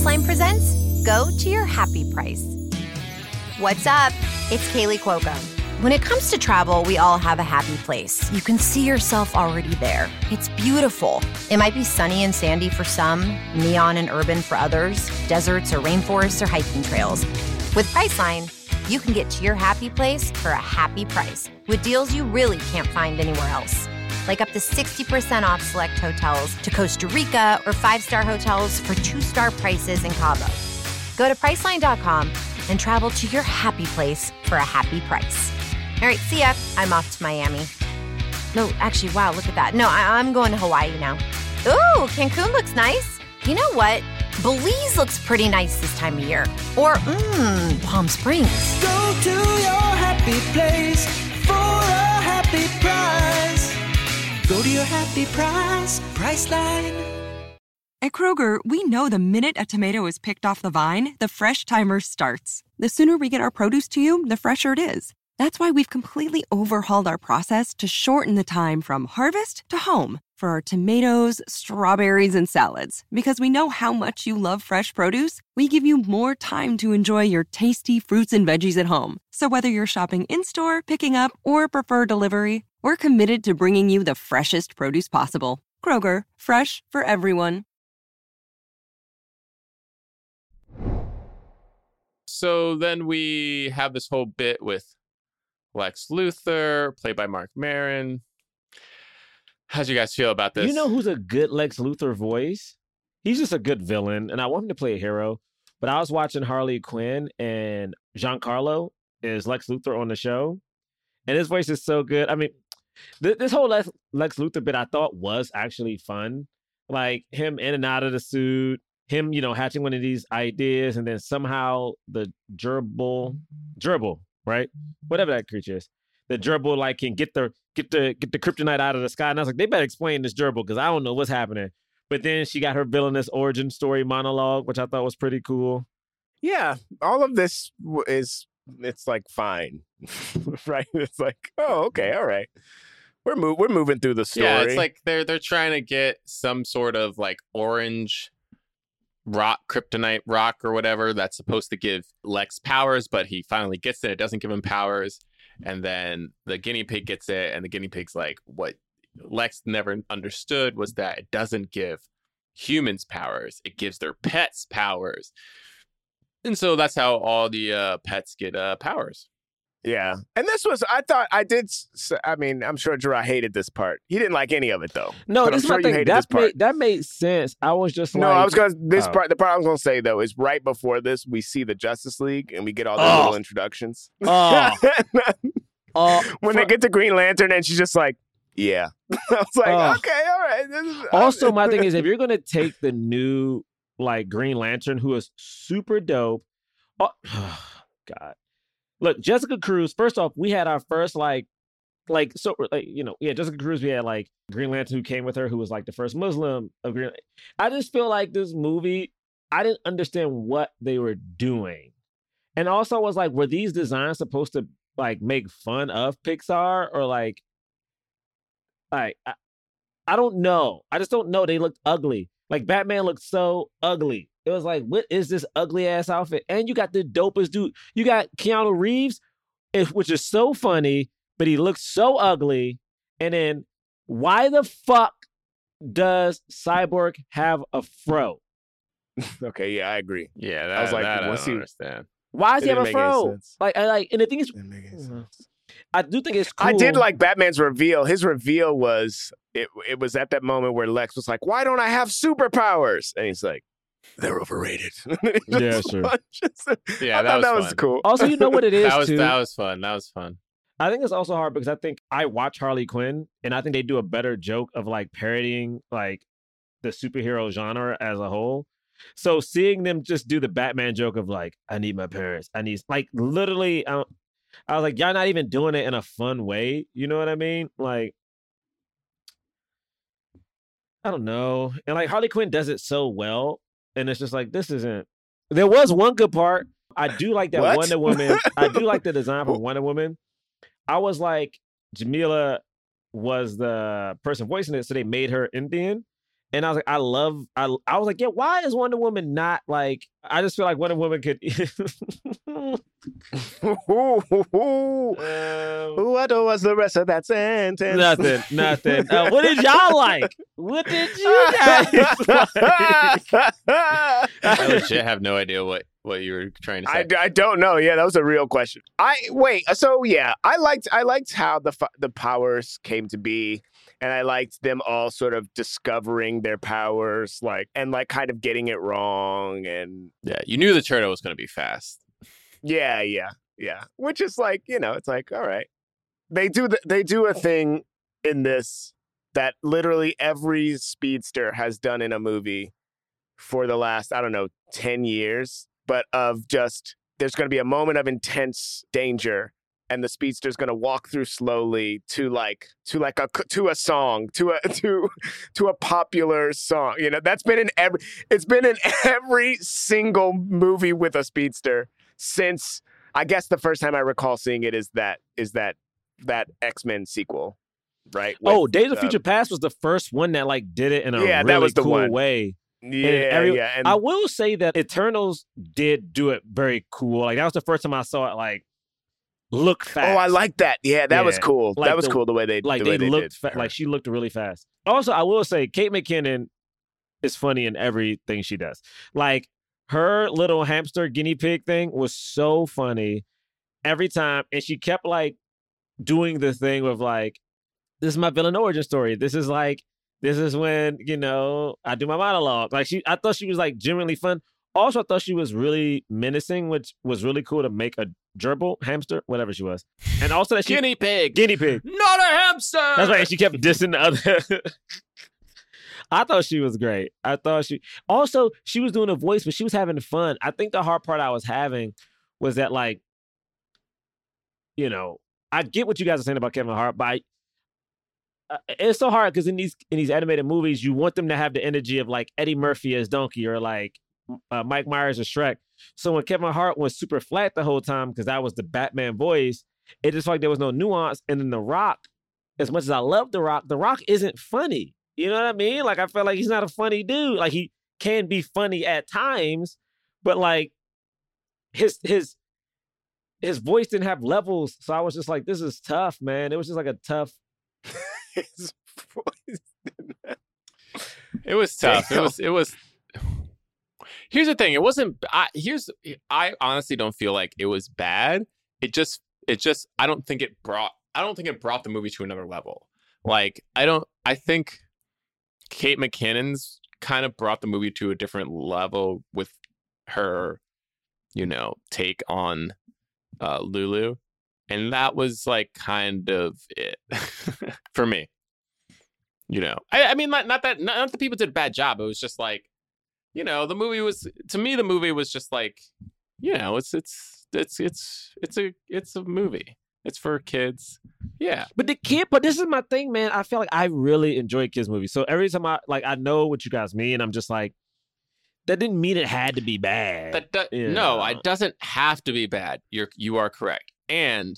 Priceline presents Go to Your Happy Price. What's up? It's Kaylee Cuoco. When it comes to travel, we all have a happy place. You can see yourself already there. It's beautiful. It might be sunny and sandy for some, neon and urban for others, deserts or rainforests or hiking trails. With Priceline, you can get to your happy place for a happy price with deals you really can't find anywhere else. Like up to sixty percent off select hotels to Costa Rica or five-star hotels for two-star prices in Cabo. Go to Priceline dot com and travel to your happy place for a happy price. All right, see ya. I'm off to Miami. No, actually, wow, look at that. No, I- I'm going to Hawaii now. Ooh, Cancun looks nice. You know what? Belize looks pretty nice this time of year. Or, mmm, Palm Springs. Go to your happy place for a happy price. Go to your happy price, Priceline. At Kroger, we know the minute a tomato is picked off the vine, the fresh timer starts. The sooner we get our produce to you, the fresher it is. That's why we've completely overhauled our process to shorten the time from harvest to home for our tomatoes, strawberries, and salads. Because we know how much you love fresh produce, we give you more time to enjoy your tasty fruits and veggies at home. So whether you're shopping in-store, picking up, or prefer delivery, we're committed to bringing you the freshest produce possible. Kroger, fresh for everyone. So then we have this whole bit with Lex Luthor, played by Mark Maron. How'd you guys feel about this? You know who's a good Lex Luthor voice? He's just a good villain, and I want him to play a hero. But I was watching Harley Quinn, and Giancarlo is Lex Luthor on the show, and his voice is so good. I mean, th- this whole Lex-, Lex Luthor bit I thought was actually fun. Like him in and out of the suit, him, you know, hatching one of these ideas, and then somehow the gerbil, gerbil, right? Whatever that creature is. The gerbil like can get the get the get the kryptonite out of the sky. And I was like, they better explain this gerbil because I don't know what's happening. But then she got her villainous origin story monologue, which I thought was pretty cool. Yeah, all of this w- is it's like fine, right? It's like, oh, okay, all right. We're move we're moving through the story. Yeah, it's like they're they're trying to get some sort of like orange rock, kryptonite rock or whatever that's supposed to give Lex powers, but he finally gets it. It doesn't give him powers. And then the guinea pig gets it, and the guinea pig's like, what Lex never understood was that it doesn't give humans powers. It gives their pets powers. And so that's how all the uh, pets get uh, powers. Yeah. And this was, I thought, I did, I mean, I'm sure Gerard hated this part. He didn't like any of it, though. No, but this I'm is sure my you thing. hated That this part. made, that made sense. I was just No, like... I was going to, this oh. part, the part I was going to say, though, is right before this, we see the Justice League, and we get all the Oh. little introductions. Oh. Uh, when for- they get to Green Lantern, and she's just like, yeah. I was like, Uh, okay, all right. This is, Also, my thing is, if you're going to take the new, like, Green Lantern, who is super dope... Oh, God. Look, Jessica Cruz, first off, we had our first, like, like, so, like, you know, yeah, Jessica Cruz, we had, like, Green Lantern who came with her, who was, like, the first Muslim of Green I just feel like this movie, I didn't understand what they were doing. And also, I was like, were these designs supposed to, like, make fun of Pixar? Or, like, like I, I don't know. I just don't know. They looked ugly. Like, Batman looked so ugly. It was like, what is this ugly ass outfit? And you got the dopest dude. You got Keanu Reeves, which is so funny, but he looks so ugly. And then why the fuck does Cyborg have a fro? Okay, yeah, I agree. Yeah, that, I was like, that I what's don't he- understand. Why does It he have a didn't make any fro? sense. Like, I like, and the thing is, Didn't make any sense. I do think it's cool. I did like Batman's reveal. His reveal was, it, it was at that moment where Lex was like, why don't I have superpowers? And he's like, they're overrated. Yeah, sure. Just, Yeah, I that thought was that was fun. cool. Also, you know what it is That was too. that was fun. That was fun. I think it's also hard because I think I watch Harley Quinn, and I think they do a better joke of like parodying like the superhero genre as a whole. So seeing them just do the Batman joke of like, I need my parents, I need like literally, I, I was like, y'all not even doing it in a fun way. You know what I mean? Like, I don't know. And like Harley Quinn does it so well, and it's just like, this isn't. There was one good part. I do like that What? Wonder Woman. I do like the design for Wonder Woman. I was like, Jamila was the person voicing it, so they made her Indian. And I was like, I love, I, I was like, yeah, why is Wonder Woman not like, I just feel like Wonder Woman could. um, what was the rest of that sentence? Nothing, nothing. Uh, what did y'all like? What did you guys like? I legit have no idea what, what you were trying to say. I, I don't know. Yeah, that was a real question. I wait. So yeah, I liked I liked how the the powers came to be. And I liked them all sort of discovering their powers, like, and like kind of getting it wrong. And yeah, you knew the turtle was going to be fast. Yeah, yeah, yeah. Which is like, you know, it's like, all right. They do the, they do a thing in this that literally every speedster has done in a movie for the last, I don't know, ten years, but of just, there's going to be a moment of intense danger. And the speedster's gonna walk through slowly to like to like a to a song to a to to a popular song. You know, that's been in every it's been in every single movie with a speedster since, I guess the first time I recall seeing it is that is that that X-Men sequel, right? With, oh, Days of uh, Future Past was the first one that like did it in a yeah, really that was the cool one. way. Yeah, and every, yeah. And I will say that Eternals did do it very cool. Like that was the first time I saw it. Like. Look fast. Oh, I like that. Yeah, that yeah. was cool. Like that was the, cool the way they like the they, way they looked did fa- like she looked really fast. Also, I will say Kate McKinnon is funny in everything she does. Like her little hamster guinea pig thing was so funny every time, and she kept like doing the thing with like, "This is my villain origin story. This is like, this is when you know I do my monologue." Like she, I thought she was like genuinely fun. Also, I thought she was really menacing, which was really cool to make a gerbil, hamster, whatever she was. And also that she... Guinea pig. Guinea pig. Not a hamster! That's right. And she kept dissing the other... I thought she was great. I thought she... Also, she was doing a voice, but she was having fun. I think the hard part I was having was that, like, you know, I get what you guys are saying about Kevin Hart, but I, uh, it's so hard because in these in these animated movies, you want them to have the energy of, like, Eddie Murphy as Donkey or, like, Uh, Mike Myers or Shrek. So when Kevin Hart was super flat the whole time because that was the Batman voice, it just felt like there was no nuance. And then The Rock, as much as I love The Rock, The Rock isn't funny. You know what I mean? Like I feel like he's not a funny dude. Like he can be funny at times, but like his his his voice didn't have levels. So I was just like, this is tough, man. It was just like a tough. his voice didn't have... It was tough. Damn. It was it was. Here's the thing. It wasn't. I, here's. I honestly don't feel like it was bad. It just. It just. I don't think it brought. I don't think it brought the movie to another level. Like I don't. I think Kate McKinnon's kind of brought the movie to a different level with her, you know, take on uh, Lulu, and that was like kind of it for me. You know, I, I mean, not, not that not, not that people did a bad job. It was just like. You know, the movie was to me. The movie was just like, you know, it's it's it's it's it's a it's a movie. It's for kids. Yeah, but the kid. But this is my thing, man. I feel like I really enjoy kids movies. So every time I like, I know what you guys mean. I'm just like, that didn't mean it had to be bad. That do- you no, know? it doesn't have to be bad. You're you are correct. And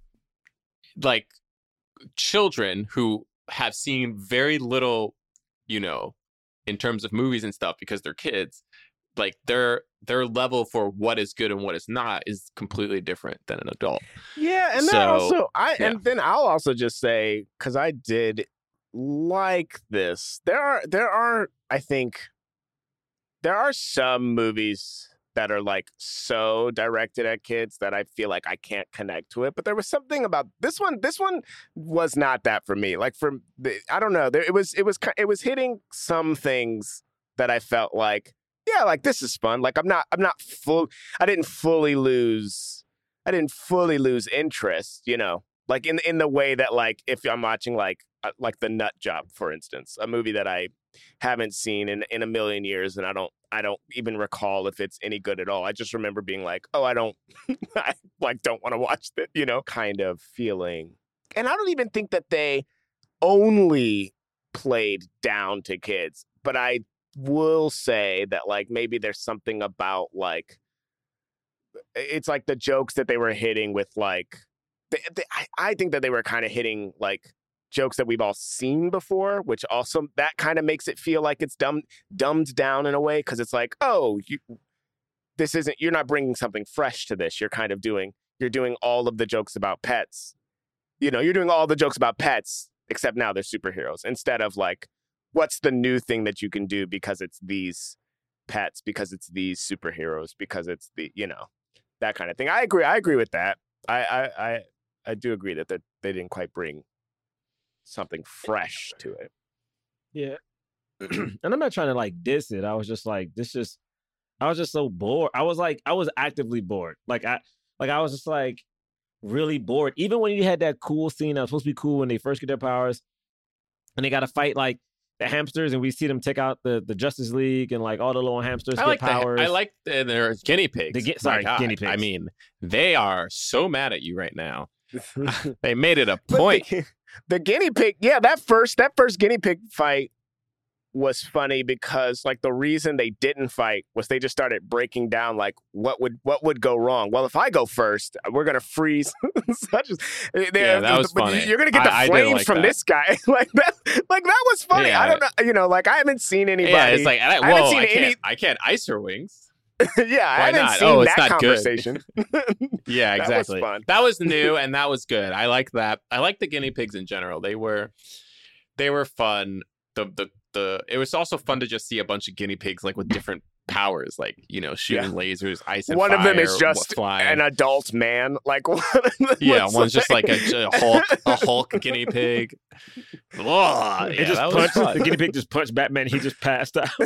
like children who have seen very little, you know. In terms of movies and stuff, because they're kids, like their their level for what is good and what is not is completely different than an adult. Yeah, and so, then also I yeah. and then I'll also just say because I did like this. There are there are I think there are some movies that are like so directed at kids that I feel like I can't connect to it. But there was something about this one. This one was not that for me. Like for the, I don't know. There, it was it was it was hitting some things that I felt like, yeah, like this is fun. Like I'm not I'm not full. I didn't fully lose. I didn't fully lose interest. You know, like in in the way that like if I'm watching like uh, like The Nut Job, for instance, a movie that I haven't seen in, in a million years, and I don't I don't even recall if it's any good at all. I just remember being like, oh, I don't I like don't want to watch that, you know, kind of feeling. And I don't even think that they only played down to kids, but I will say that like maybe there's something about like it's like the jokes that they were hitting with like they, they, I, I think that they were kind of hitting like jokes that we've all seen before, which also that kind of makes it feel like it's dumb, dumbed down in a way, because it's like, oh, you, this isn't, you're not bringing something fresh to this. You're kind of doing, you're doing all of the jokes about pets. You know, you're doing all the jokes about pets, except now they're superheroes, instead of like, what's the new thing that you can do because it's these pets, because it's these superheroes, because it's the, you know, that kind of thing. I agree. I agree with that. I, I, I, I do agree that they didn't quite bring something fresh to it. Yeah. And I'm not trying to like diss it. I was just like, this just, I was just so bored. I was like, I was actively bored. Like I, like I was just like really bored. Even when you had that cool scene that was supposed to be cool when they first get their powers and they got to fight like the hamsters and we see them take out the, the Justice League and like all the little hamsters I get like powers. The, I like the, their guinea pigs. The, gu- sorry, guinea pigs. I mean, they are so mad at you right now. They made it a point. The, the guinea pig, yeah, that first that first guinea pig fight was funny because like the reason they didn't fight was they just started breaking down like what would what would go wrong. Well, if I go first, we're gonna freeze. Such as, yeah, that was funny. You're gonna get the I, flames I like from that. this guy. like that, like that was funny. Yeah. I don't know, you know, like I haven't seen anybody. Yeah, it's like I, I haven't whoa, seen I can't, any. I can't ice her wings. yeah, I Why haven't not? seen Oh, it's that not good. conversation. Yeah, exactly. That was fun. That was new and that was good. I like that. I like the guinea pigs in general. They were, they were fun. The the the. It was also fun to just see a bunch of guinea pigs like with different powers, like you know, shooting Yeah. lasers, ice and One fire. of them is just flying. an adult man. Like one of them Yeah, was one's just like a, a Hulk, a Hulk guinea pig. Ugh, It yeah, just that was punched, fun. the guinea pig just punched Batman. He just passed out.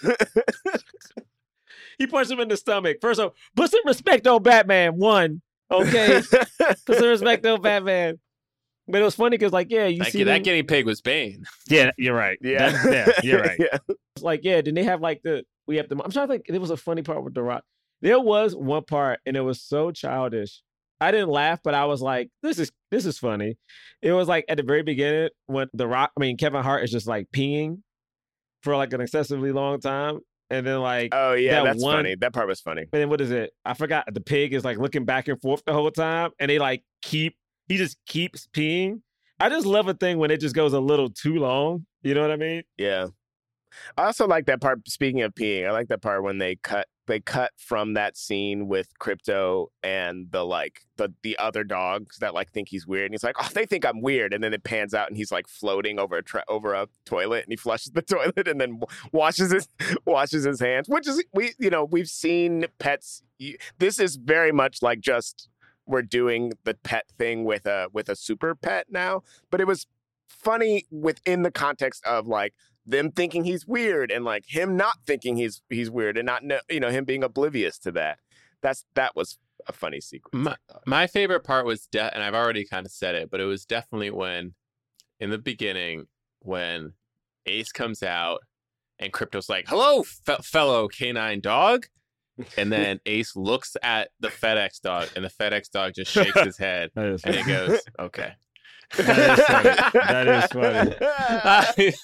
He punched him in the stomach. First of all, put some respect on Batman. One, okay, put some respect on Batman. But it was funny because, like, yeah, you That, see that them- guinea pig was Bane. Yeah, you're right. Yeah. That- yeah, you're right. Yeah. It's like, yeah, then they have like the we have the. I'm trying to think. There was a funny part with The Rock. There was one part, and it was so childish. I didn't laugh, but I was like, "This is this is funny." It was like at the very beginning when The Rock, I mean Kevin Hart, is just like peeing for like an excessively long time, and then like, Oh yeah, that that's one- funny. That part was funny. and then what is it? I forgot. The pig is like looking back and forth the whole time, and they like keep. He just keeps peeing. I just love a thing when it just goes a little too long. You know what I mean? Yeah. I also like that part. Speaking of peeing, I like that part when they cut they cut from that scene with Crypto and the like the the other dogs that like think he's weird, and he's like, oh, they think I'm weird, and then it pans out and he's like floating over a tra- over a toilet, and he flushes the toilet and then w- washes his washes his hands, which is we you know we've seen pets. You, this is very much like just we're doing the pet thing with a with a super pet now, but it was funny within the context of like them thinking he's weird and like him not thinking he's he's weird and not know, you know him being oblivious to that. That's that was a funny sequence. My, my favorite part was, de- and I've already kind of said it, but it was definitely when, in the beginning, when Ace comes out and Crypto's like, "Hello, fe- fellow canine dog," and then Ace looks at the FedEx dog, and the FedEx dog just shakes his head, That is and he goes, "Okay." That is funny. That is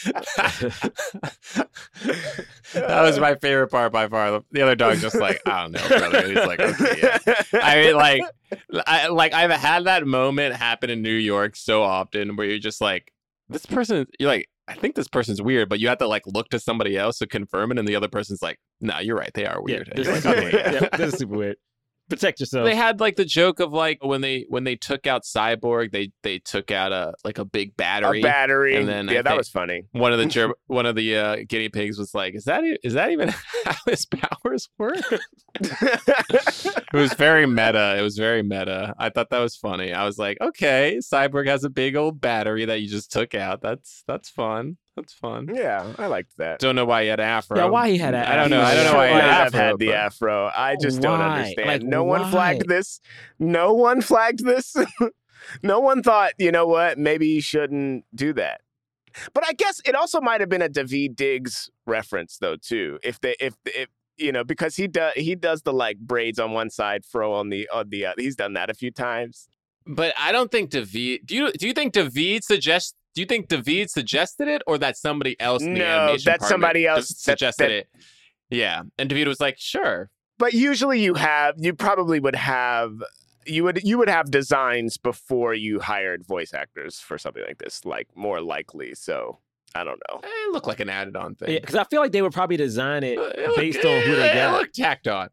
That was my favorite part by far. The other dog's just like, I don't know, brother. And he's like, okay, yeah. I mean, like, I like I've had that moment happen in New York so often where you're just like, this person, you're like, I think this person's weird, but you have to like look to somebody else to confirm it, and the other person's like, no, nah, you're right, they are weird. Yeah, And you're this, like, is, okay, yeah. yeah, this is super weird. Protect yourself. They had like the joke of like when they when they took out Cyborg, they they took out a like a big battery. A battery. And then I yeah, that think was funny. One of the ger- one of the uh, guinea pigs was like, "Is that e- is that even how his powers work?" It was very meta. It was very meta. I thought that was funny. I was like, "Okay, Cyborg has a big old battery that you just took out. That's that's fun. That's fun." Yeah, I liked that. Don't know why he had afro. Yeah, why he had an I don't know. afro. I don't know why he Should had have afro. had the but- afro. I just don't Why? understand. Like, no one why? flagged this. No one flagged this. No one thought, you know what, maybe you shouldn't do that. But I guess it also might have been a Daveed Diggs reference though too. If they if if you know, because he does he does the like braids on one side, fro on the on the other. He's done that a few times. But I don't think Daveed. Do you do you think Daveed suggest? Do you think Daveed suggested it, or that somebody else in the No, animation that's department somebody else just that- suggested that- it? Yeah, and Daveed was like, "Sure." But usually you have, you probably would have, you would you would have designs before you hired voice actors for something like this, like more likely. So I don't know. It looked like an added-on thing. Yeah, because I feel like they would probably design it, It looked- based on who they It got. looked tacked on.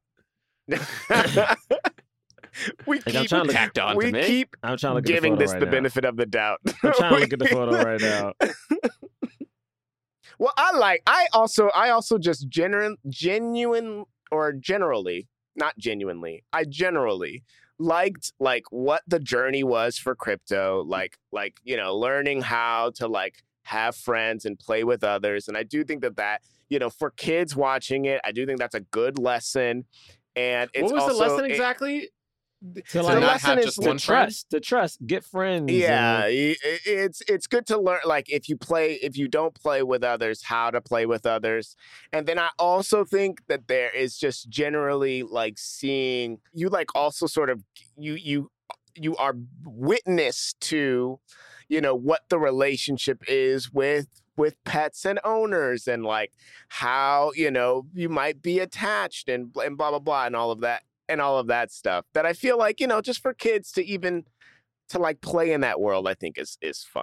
we Like, I'm keep, trying to- tacked on we to me. keep I'm trying to look giving at the this photo the right now. benefit of the doubt. I'm trying to We look at the photo keep- right now. Well, I like. I also. I also just genuine, genuine, or generally, not genuinely. I generally liked like what the journey was for Crypto. Like, like you know, learning how to like have friends and play with others. And I do think that that you know, for kids watching it, I do think that's a good lesson. And it's What was also, the lesson it- exactly? To To like, not lesson have is just to one friend? trust, to trust, get friends. Yeah, and- i- i- it's it's good to learn. Like if you play, if you don't play with others, how to play with others. And then I also think that there is just generally like seeing you like also sort of you you you are witness to, you know, what the relationship is with with pets and owners and like how, you know, you might be attached and and blah blah blah and all of that. And all of that stuff that I feel like, you know, just for kids to even to like play in that world, I think is is fun.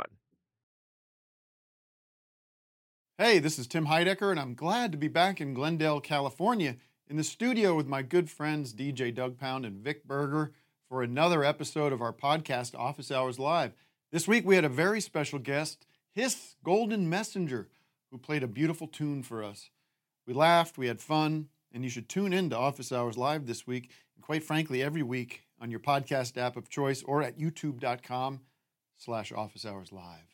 Hey, this is Tim Heidecker, and I'm glad to be back in Glendale, California, in the studio with my good friends D J Doug Pound and Vic Berger for another episode of our podcast, Office Hours Live. This week we had a very special guest, Hiss Golden Messenger, who played a beautiful tune for us. We laughed, we had fun, and you should tune in to Office Hours Live this week, and quite frankly, every week on your podcast app of choice or at youtube.com slash Office Hours Live.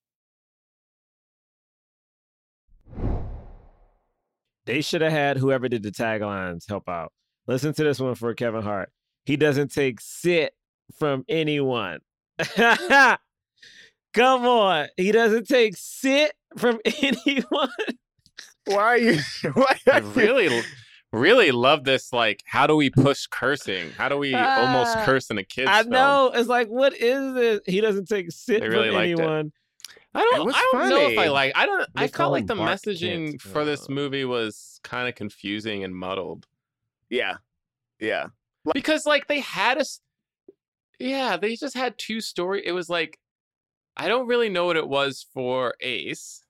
They should have had whoever did the taglines help out. Listen to this one for Kevin Hart. He doesn't take sit from anyone. Come on. He doesn't take sit from anyone. Why are you? Why I really, really love this. Like, how do we push cursing? How do we almost Ah, curse in a kid's I film? know. It's like, what is this? He doesn't take sit They really from liked it. anyone. I It don't. was I don't know if I funny. like. I don't. They I call felt like him the Bart messaging Kent. for this Uh. movie was kind of confusing and muddled Yeah, yeah. because, like, they had us. Yeah, they just had two story. It was like, I don't really know what it was for Ace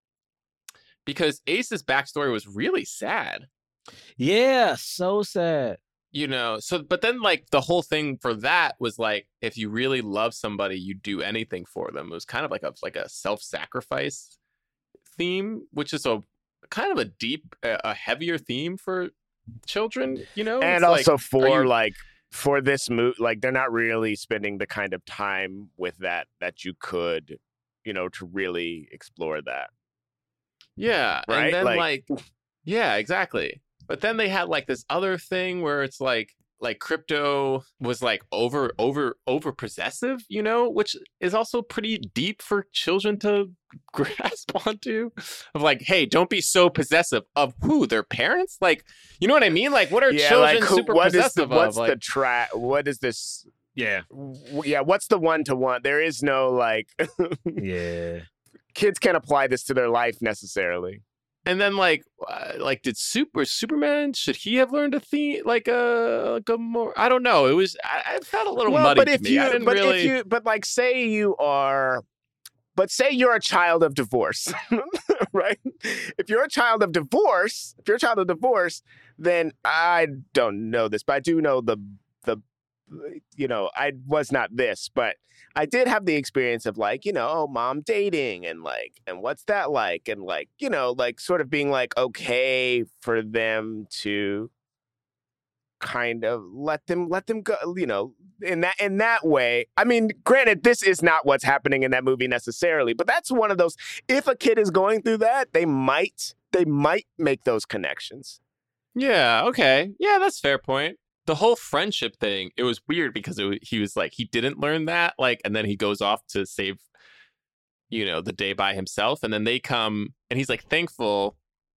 because Ace's backstory was really sad. Yeah, so sad. You know, so but then like the whole thing for that was like if you really love somebody, you do anything for them. It was kind of like a like a self-sacrifice theme, which is a kind of a deep, uh, a heavier theme for children. You know, And It's like, also are for you- like for this movie, like they're not really spending the kind of time with that that you could, you know, to really explore that. yeah, Right? and then Like- like yeah, exactly. But then they had like this other thing where it's like like Crypto was like over over over possessive, you know, which is also pretty deep for children to grasp onto. Of like, hey, don't be so possessive of who? Their parents? Like, you know what I mean? Like, what are Yeah, children like who, super what is possessive the, what's of? the Like, track? What is this? Yeah. w- Yeah, what's the one to one? There is no like Yeah. kids can't apply this to their life necessarily. and then like uh, like did Super Superman should he have learned a theme like a like a more? I don't know. It was I, I felt a little Well, muddy but to if me. you, I didn't but really. if you, but like, say you are, but say you're a child of divorce, right? If you're a child of divorce, if you're a child of divorce, then I don't know this, but I do know the the, you know, I was not this, but I did have the experience of like, you know, oh, mom dating and like, and what's that like, and like, you know, like sort of being like okay for them to kind of let them let them go, you know, in that in that way. I mean, granted, this is not what's happening in that movie necessarily, but that's one of those, if a kid is going through that, they might they might make those connections. Yeah, okay. Yeah, that's a fair point. The whole friendship thing, it was weird because it, wa- he was like, he didn't learn that, like, and then he goes off to save, you know, the day by himself, and then they come, and he's like thankful.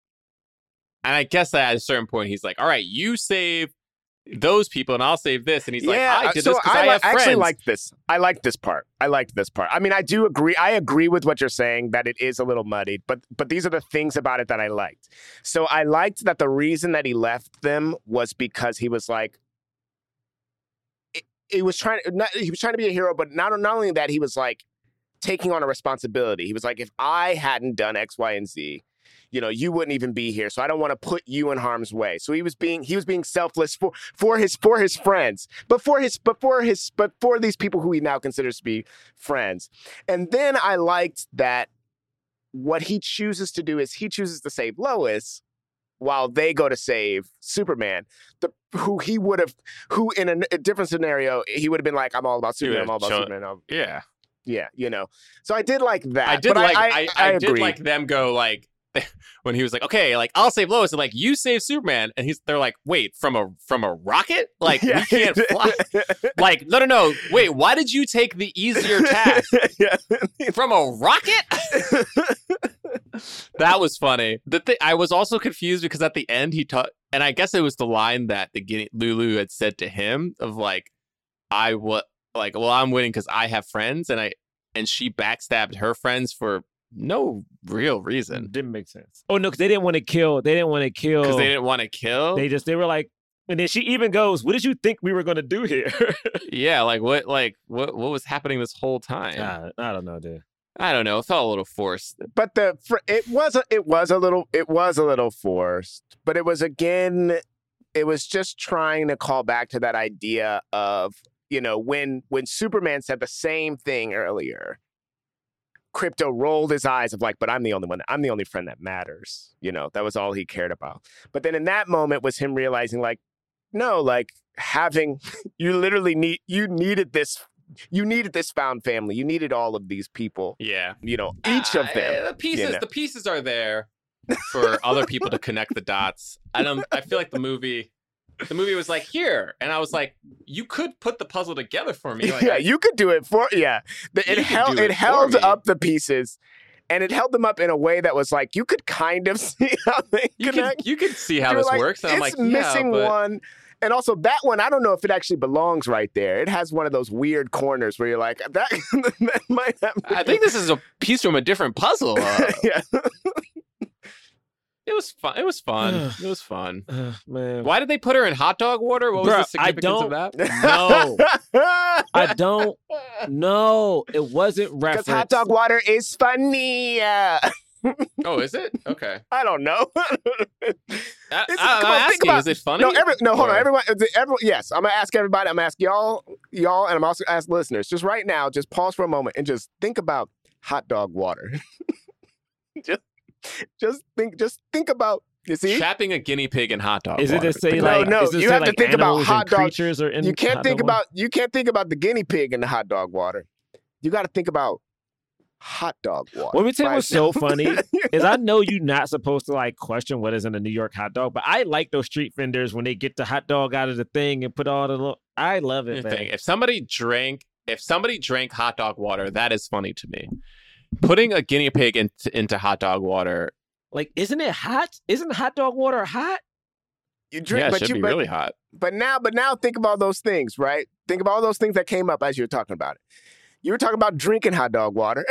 And I guess at a certain point, he's like, all right, you save those people, and I'll save this. And he's like, I did so this because I, li- have friends. actually like this. I like this part. I liked this part. I mean, I do agree. I agree with what you're saying that it is a little muddied, but but these are the things about it that I liked. So I liked that the reason that he left them was because he was like, he was trying to not, he was trying to be a hero, but not not only that, he was like taking on a responsibility. He was like, if I hadn't done X, Y, and Z, you know, you wouldn't even be here. So I don't want to put you in harm's way. So he was being he was being selfless for for his for his friends, but for his but for his but for these people who he now considers to be friends. And then I liked that what he chooses to do is he chooses to save Lois while they go to save Superman. The who he would have who in a, a different scenario he would have been like, I'm all about Superman. I'm all about shown, Superman. I'm, yeah, yeah, you know. So I did like that. I did but like I, I, I, I, I did agree. like them go like. When he was like, okay, like I'll save Lois, and like you save Superman, and he's they're like, wait, from a from a rocket? Like Yeah. we can't fly. Like no, no, no. Wait, why did you take the easier task Yeah. from a rocket? That was funny. The thing I was also confused because at the end he taught, and I guess it was the line that the Guinea- Lulu had said to him of like, I what like, well, I'm winning because I have friends, and I and she backstabbed her friends for no real reason. Didn't make sense. Oh no, because they didn't want to kill. They didn't want to kill. Because they didn't want to kill. They just they were like, and then she even goes, "What did you think we were going to do here?" Yeah, like what, like what, what was happening this whole time? uh, I don't know, dude. I don't know. It felt a little forced. But the for, it was a, it was a little it was a little forced, but it was again it was just trying to call back to that idea of, you know, when when Superman said the same thing earlier, Crypto rolled his eyes of like, but I'm the only one. I'm the only friend that matters. You know, that was all he cared about. But then in that moment was him realizing like, no, like having you literally need you needed this. You needed this found family. You needed all of these people. Yeah. You know, each of them. Uh, the pieces, you know. the pieces are there for other people to connect the dots. I don't. I feel like the movie, the movie was like here, and I was like, you could put the puzzle together for me. Like, yeah, I, you could do it for. Yeah, the, it You could held. do It, it held for me. up the pieces, and it held them up in a way that was like you could kind of see how they you connect. could, you could see how You're this like, works. And I'm it's like, yeah, missing but one. And also that one, I don't know if it actually belongs right there. It has one of those weird corners where you're like, that, that might have. I think this is a piece from a different puzzle. Uh, yeah. It was fun. It was fun. It was fun. Uh, man, Why did they put her in hot dog water? What was Bruh, the significance I of that? No, I don't know. It wasn't Because referenced. hot dog water is funny. Uh, Oh, is it? Okay. I don't know. I, It's- I, come I'm on, think asking, about- is it funny? No, every, no, hold Or- on. Everyone, everyone, yes, I'm gonna ask everybody. I'm gonna ask y'all, y'all, and I'm also gonna ask listeners. Just right now, just pause for a moment and just think about hot dog water. just, just think, just think about. You see, Trapping a guinea pig in hot dog Is it water. to say No, like? no, is it you say, have to like, think about animals and hot dog- creatures are in you can't hot think dog water? about you can't think about the guinea pig in the hot dog water. You got to think about hot dog water. Let me tell you by what's so itself. funny is I know you're not supposed to like question what is in a New York hot dog, but I like those street vendors when they get the hot dog out of the thing and put all the little. I love it, man. Thing. If somebody drank, if somebody drank hot dog water, that is funny to me. Putting a guinea pig into, into hot dog water, Like, isn't it hot? Isn't hot dog water hot? You drink, yeah, it but should you be but, really hot. But now, but now, think about those things, right? Think about all those things that came up as you were talking about it. You were talking about drinking hot dog water.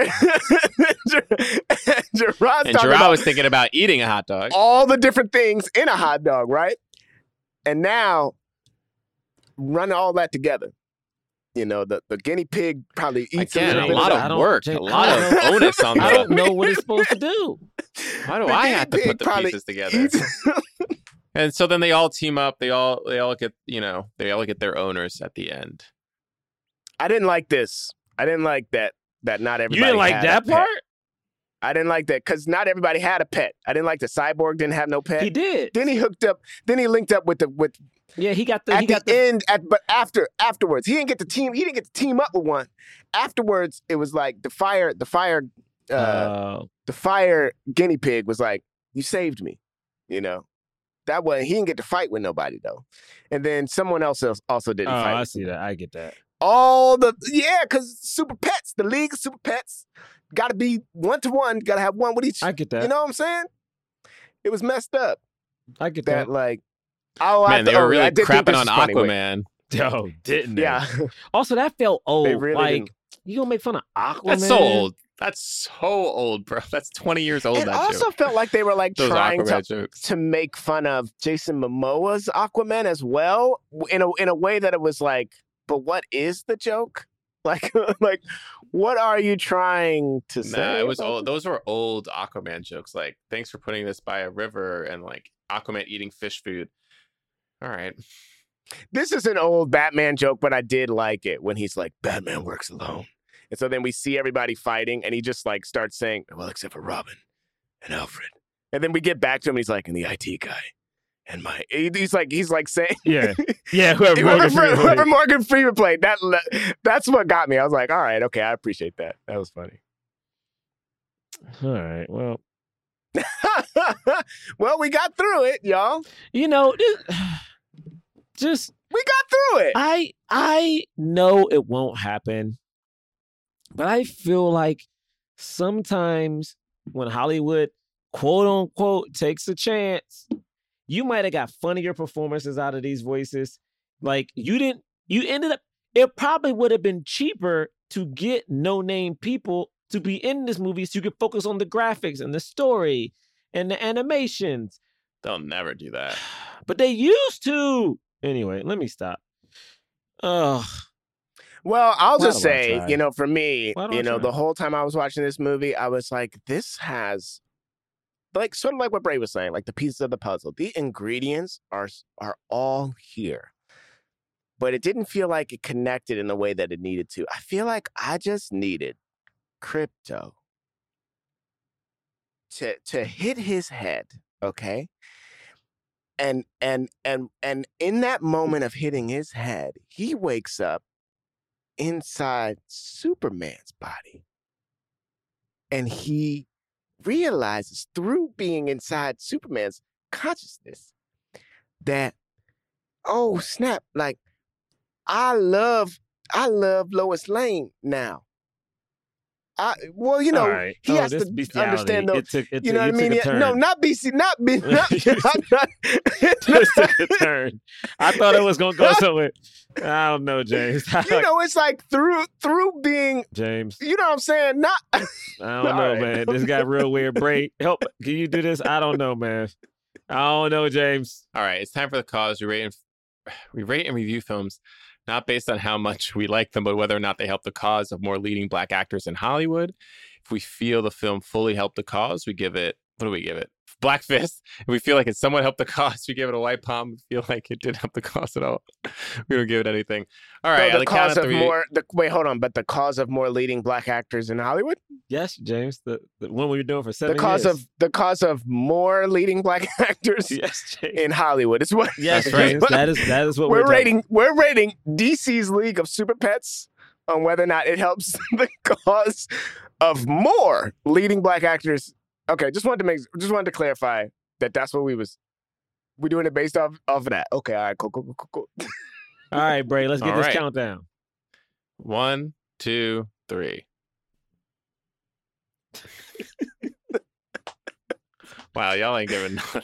Gerard's And talking Gerard about was thinking about eating a hot dog. all the different things in a hot dog, right? And now, run all that together. You know, the, the guinea pig probably eats Again, a a little lot bit I of don't- work, I a don't lot of know. onus on I don't the. know what it's supposed to do. Why do The I guinea have to pig put the probably pieces together? eats- And so then they all team up. They all they all get you know they all get their owners at the end. I didn't like this. I didn't like that. That not everybody. You didn't like had a that pet. part? I didn't like that because not everybody had a pet. I didn't like the cyborg didn't have no pet. He did. Then he hooked up. Then he linked up with the with Yeah, he got the. at He the, got the. end. At but after afterwards, he didn't get to team. He didn't get to team up with one. Afterwards, it was like the fire. The fire. Uh, Uh, the fire guinea pig was like, "You saved me," you know. That was he didn't get to fight with nobody though. And then someone else else also oh, didn't fight. I with see that. I get that. all the yeah, because super pets, the league of super pets, got to be one to one. Got to have one with each. I get that. You know what I'm saying? It was messed up. I get That that. like, oh, I Man, they th- were oh, really I did think crapping this on was funny. Wait. Aquaman. Yo, didn't they? Yeah, Also, that felt old. They really like didn't. you gonna make fun of Aquaman? That's so old. That's so old, bro. That's twenty years old. it that also joke. felt like they were like Those trying Aquaman to, jokes. to make fun of Jason Momoa's Aquaman as well in a in a way that it was like but what is the joke? Like, like, what are you trying to say? Nah, it was about old. this? Those were old Aquaman jokes. Like, thanks for putting this by a river and like Aquaman eating fish food. All right. This is an old Batman joke, but I did like it when he's like, Batman works alone. And so then we see everybody fighting, and he just like starts saying, well, except for Robin and Alfred. And then we get back to him, and he's like, and the I T guy. And my, he's like, he's like saying, yeah, yeah, whoever, whoever, Morgan Freeman whoever played. Morgan Freeman played, that, that's what got me. I was like, all right, okay, I appreciate that. That was funny. All right, well, well, we got through it, y'all. You know, just we got through it. I I know it won't happen, but I feel like sometimes when Hollywood, quote unquote, takes a chance, you might have got funnier performances out of these voices. Like you didn't, you ended up, it probably would have been cheaper to get no-name people to be in this movie so you could focus on the graphics and the story and the animations. They'll never do that. But they used to. Anyway, let me stop. Ugh. Well, I'll Why just do I say, try? you know, for me, Why do I you know, try? the whole time I was watching this movie, I was like, this has, like, sort of like what Bray was saying, like the pieces of the puzzle. The ingredients are are all here. But it didn't feel like it connected in the way that it needed to. I feel like I just needed Crypto to to hit his head, okay? And and and and in that moment of hitting his head, he wakes up inside Superman's body. And he realizes through being inside Superman's consciousness that, oh snap, like I love I love Lois Lane now. I, well, you know, All right. he Oh, has this to bestiality. understand those. It took- it you took- know you what I mean? took a Yeah, no, turn. not B C, not B. Not, not, not, This took a turn. I thought it was gonna go somewhere. I don't know, James. you know, it's like through through being James. You know what I'm saying? Not. I don't All know, right. man. This got real weird. Bray, help. Can you do this? I don't know, man. I don't know, James. All right, it's time for the cause. We rate and we rate and review films not based on how much we like them, but whether or not they help the cause of more leading black actors in Hollywood. If we feel the film fully helped the cause, we give it, what do we give it? Black Fist. If we feel like it somewhat helped the cause, we give it a white palm. If we feel like it didn't help the cause at all, we don't give it anything. All right, So on the count cause of of three. more. The, wait, hold on. But the cause of more leading black actors in Hollywood. Yes, James. The, the one we were doing for seven The cause years. of the cause of more leading black actors yes, James. in Hollywood. It's what. Yes, that's James. what- That is that is what we're we're talking rating. We're rating D C's League of Super Pets on whether or not it helps the cause of more leading black actors. Okay, just wanted to make. Just wanted to clarify that that's what we was. We're doing it based off off of that. Okay, all right, cool, cool, cool, cool, cool. All right, Bray, let's get All this right. countdown. One, two, three. Wow, y'all ain't giving nothing.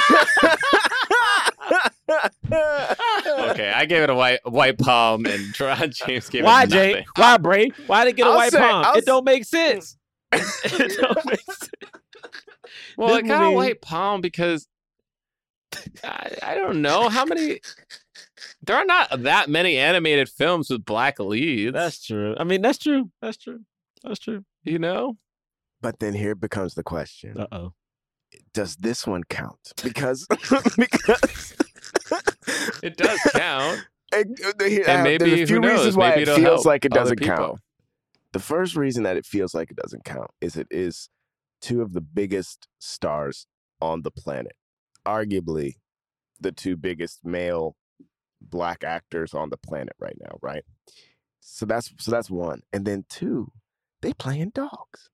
Okay, I gave it a white white palm, and Teron James gave Why, it nothing. Jay? Why, Bray? Why did it get a I'll white say- palm? I'll It don't make sense. it don't make sense. Well, This it got a movie- white palm because I, I don't know how many. There are not that many animated films with black leads. That's true. I mean, that's true. That's true. That's true. You know? But then here becomes the question: Uh oh. does this one count? Because because It does count. And, uh, here- And uh, maybe, there's a who few knows, reasons why maybe it it'll feels help like it other doesn't count. people. The first reason that it feels like it doesn't count is it is two of the biggest stars on the planet, arguably the two biggest male black actors on the planet right now, right? So that's so that's one, and then two, they playing dogs.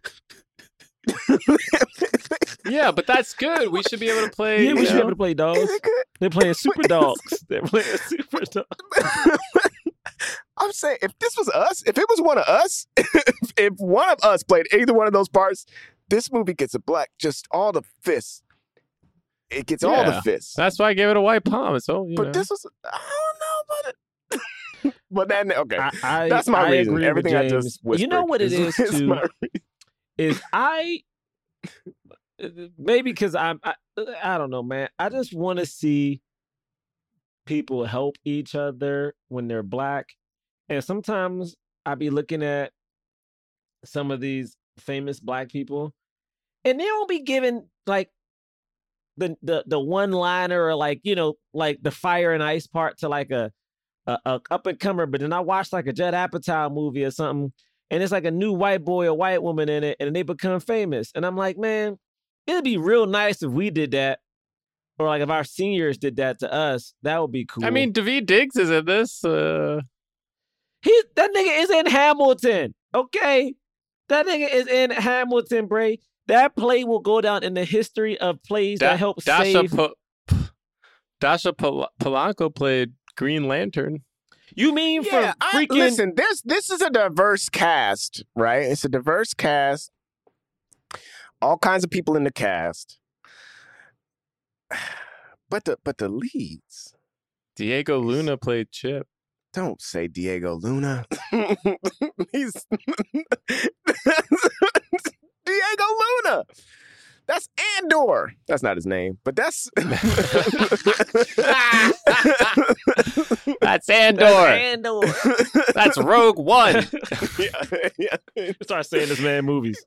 Yeah, but that's good. We should be able to play. Yeah, we you should be know, able to play dogs. Is it good? They're playing super dogs. They're playing super dogs. I'm saying if this was us, if it was one of us, if, if one of us played either one of those parts, this movie gets a black, just all the fists. It gets all the Yeah. fists. That's why I gave it a white palm. So, you But know. this was, I don't know about it. But then, okay, I, I, that's my I reason. agree with Everything I James. just whispered. You know what it is, is too? my reason. Is I maybe because I'm I, I don't know, man. I just want to see people help each other when they're Black. And sometimes I be looking at some of these famous Black people, and they don't be giving like the the the one liner or like, you know, like the fire and ice part to like a a, a up and comer. But then I watched like a Judd Apatow movie or something, and it's like a new white boy or white woman in it, and they become famous. And I'm like, man, it'd be real nice if we did that, or like if our seniors did that to us. That would be cool. I mean, Daveed Diggs is in this. Uh... He that nigga is in Hamilton. Okay, that nigga is in Hamilton, Bray. That play will go down in the history of plays da- that helped Dasha save. Po- Dasha Pol- Polanco played Green Lantern. You mean Yeah, for I, freaking? listen, this this is a diverse cast, right? It's a diverse cast. All kinds of people in the cast. But the but the leads. Diego Luna played Chip. Don't say Diego Luna. He's Diego Luna. That's Andor. That's not his name, but that's That's Andor. That's Andor. That's Rogue One. yeah, yeah. Start saying this man movies.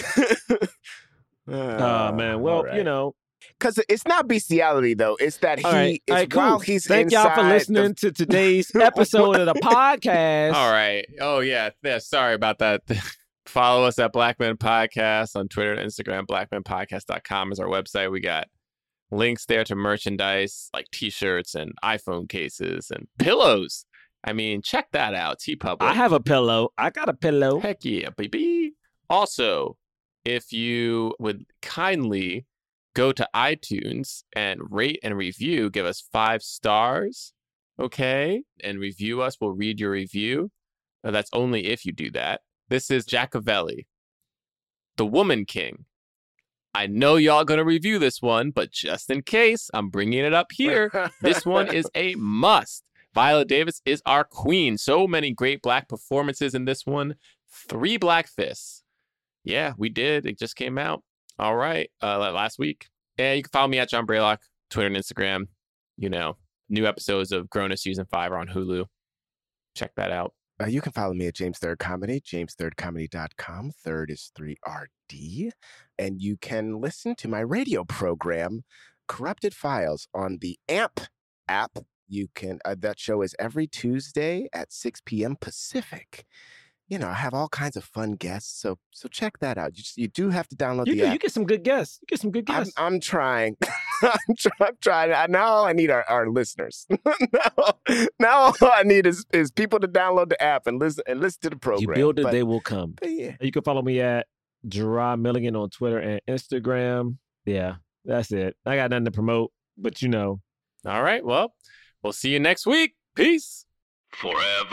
Oh man, well, right. you know, because it's not bestiality though. It's that he all right, it's all right, cool. while he's Thank y'all for inside listening the- to today's episode of the podcast. All right. Oh yeah. Yeah. Sorry about that. Follow us at Blackman Podcast on Twitter and Instagram. blackman podcast dot com is our website. We got links there to merchandise like T-shirts and iPhone cases and pillows. I mean, check that out. TeePublic. I have a pillow. I got a pillow. Heck yeah, baby. Also, if you would kindly go to iTunes and rate and review, give us five stars, okay? And review us. We'll read your review. Uh, that's only if you do that. This is Jackavelli, the Woman King. I know y'all going to review this one, but just in case, I'm bringing it up here. This one is a must. Viola Davis is our queen. So many great Black performances in this one. Three Black fists. Yeah, we did. It just came out. All right. Uh, last week. And you can follow me at John Braylock, Twitter and Instagram. You know, new episodes of Grown Up Season five are on Hulu. Check that out. Uh, you can follow me at James Third Comedy, james third comedy dot com. Third is three R D. And you can listen to my radio program, Corrupted Files, on the A M P app. You can, uh, that show is every Tuesday at six p.m. Pacific. You know, I have all kinds of fun guests, so so check that out. You just, you do have to download You, the do, app. you get some good guests. You get some good I'm, guests. I'm trying. I'm, try, I'm trying. I, now all I need are, are listeners. now, now all I need is, is people to download the app and listen and listen to the program. You build it, But- they will come. but yeah. You can follow me at Gerard Milligan on Twitter and Instagram. Yeah, that's it. I got nothing to promote, but you know. All right. Well, we'll see you next week. Peace. Forever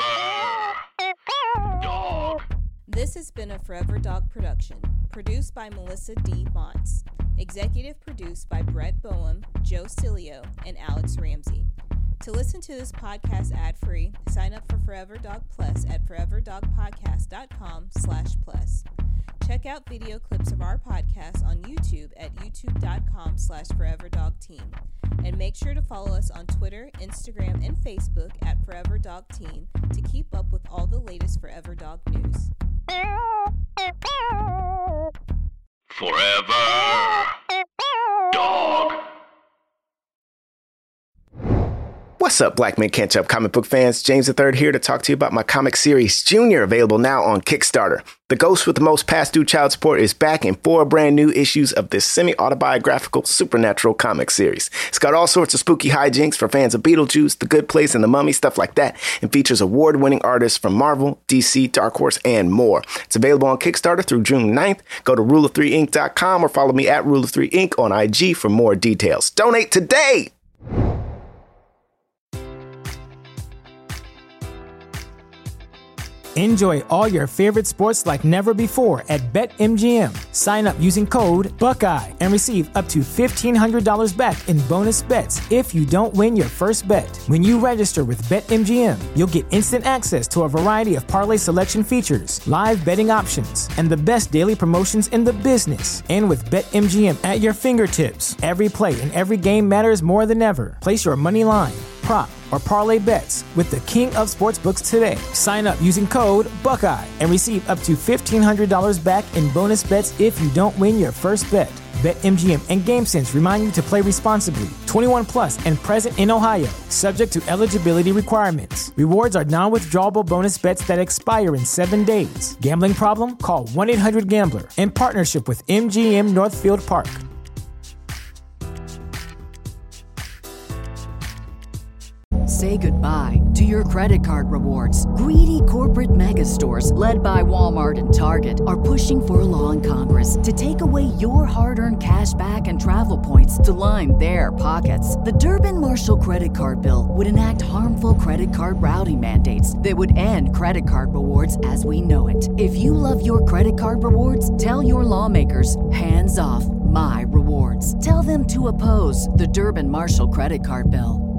Dog. This has been a Forever Dog production, produced by Melissa D. Montz, executive produced by Brett Boehm, Joe Cilio, and Alex Ramsey. To listen to this podcast ad-free, sign up for Forever Dog Plus at forever dog podcast dot com slash plus. Check out video clips of our podcast on YouTube at youtube dot com slash forever dog team. And make sure to follow us on Twitter, Instagram, and Facebook at Forever Dog Team to keep up with all the latest Forever Dog news. Forever Dog. What's up, Black Men Can't Jump comic book fans? James the Third here to talk to you about my comic series, Junior, available now on Kickstarter. The ghost with the most past due child support is back in four brand new issues of this semi-autobiographical supernatural comic series. It's got all sorts of spooky hijinks for fans of Beetlejuice, The Good Place, and The Mummy, stuff like that, and features award-winning artists from Marvel, D C, Dark Horse, and more. It's available on Kickstarter through June ninth. Go to rule of three ink dot com or follow me at rule of three ink on I G for more details. Donate today! Enjoy all your favorite sports like never before at BetMGM. Sign up using code Buckeye and receive up to fifteen hundred dollars back in bonus bets if you don't win your first bet. When you register with BetMGM, you'll get instant access to a variety of parlay selection features, live betting options, and the best daily promotions in the business. And with BetMGM at your fingertips, every play and every game matters more than ever. Place your money line, prop, or parlay bets with the king of sportsbooks today. Sign up using code Buckeye and receive up to fifteen hundred dollars back in bonus bets if you don't win your first bet. BetMGM and GameSense remind you to play responsibly. twenty-one plus and present in Ohio, subject to eligibility requirements. Rewards are non-withdrawable bonus bets that expire in seven days. Gambling problem? Call one eight hundred gambler in partnership with M G M Northfield Park. Say goodbye to your credit card rewards. Greedy corporate mega stores, led by Walmart and Target, are pushing for a law in Congress to take away your hard-earned cash back and travel points to line their pockets. The Durbin-Marshall credit card bill would enact harmful credit card routing mandates that would end credit card rewards as we know it. If you love your credit card rewards, tell your lawmakers, hands off my rewards. Tell them to oppose the Durbin-Marshall credit card bill.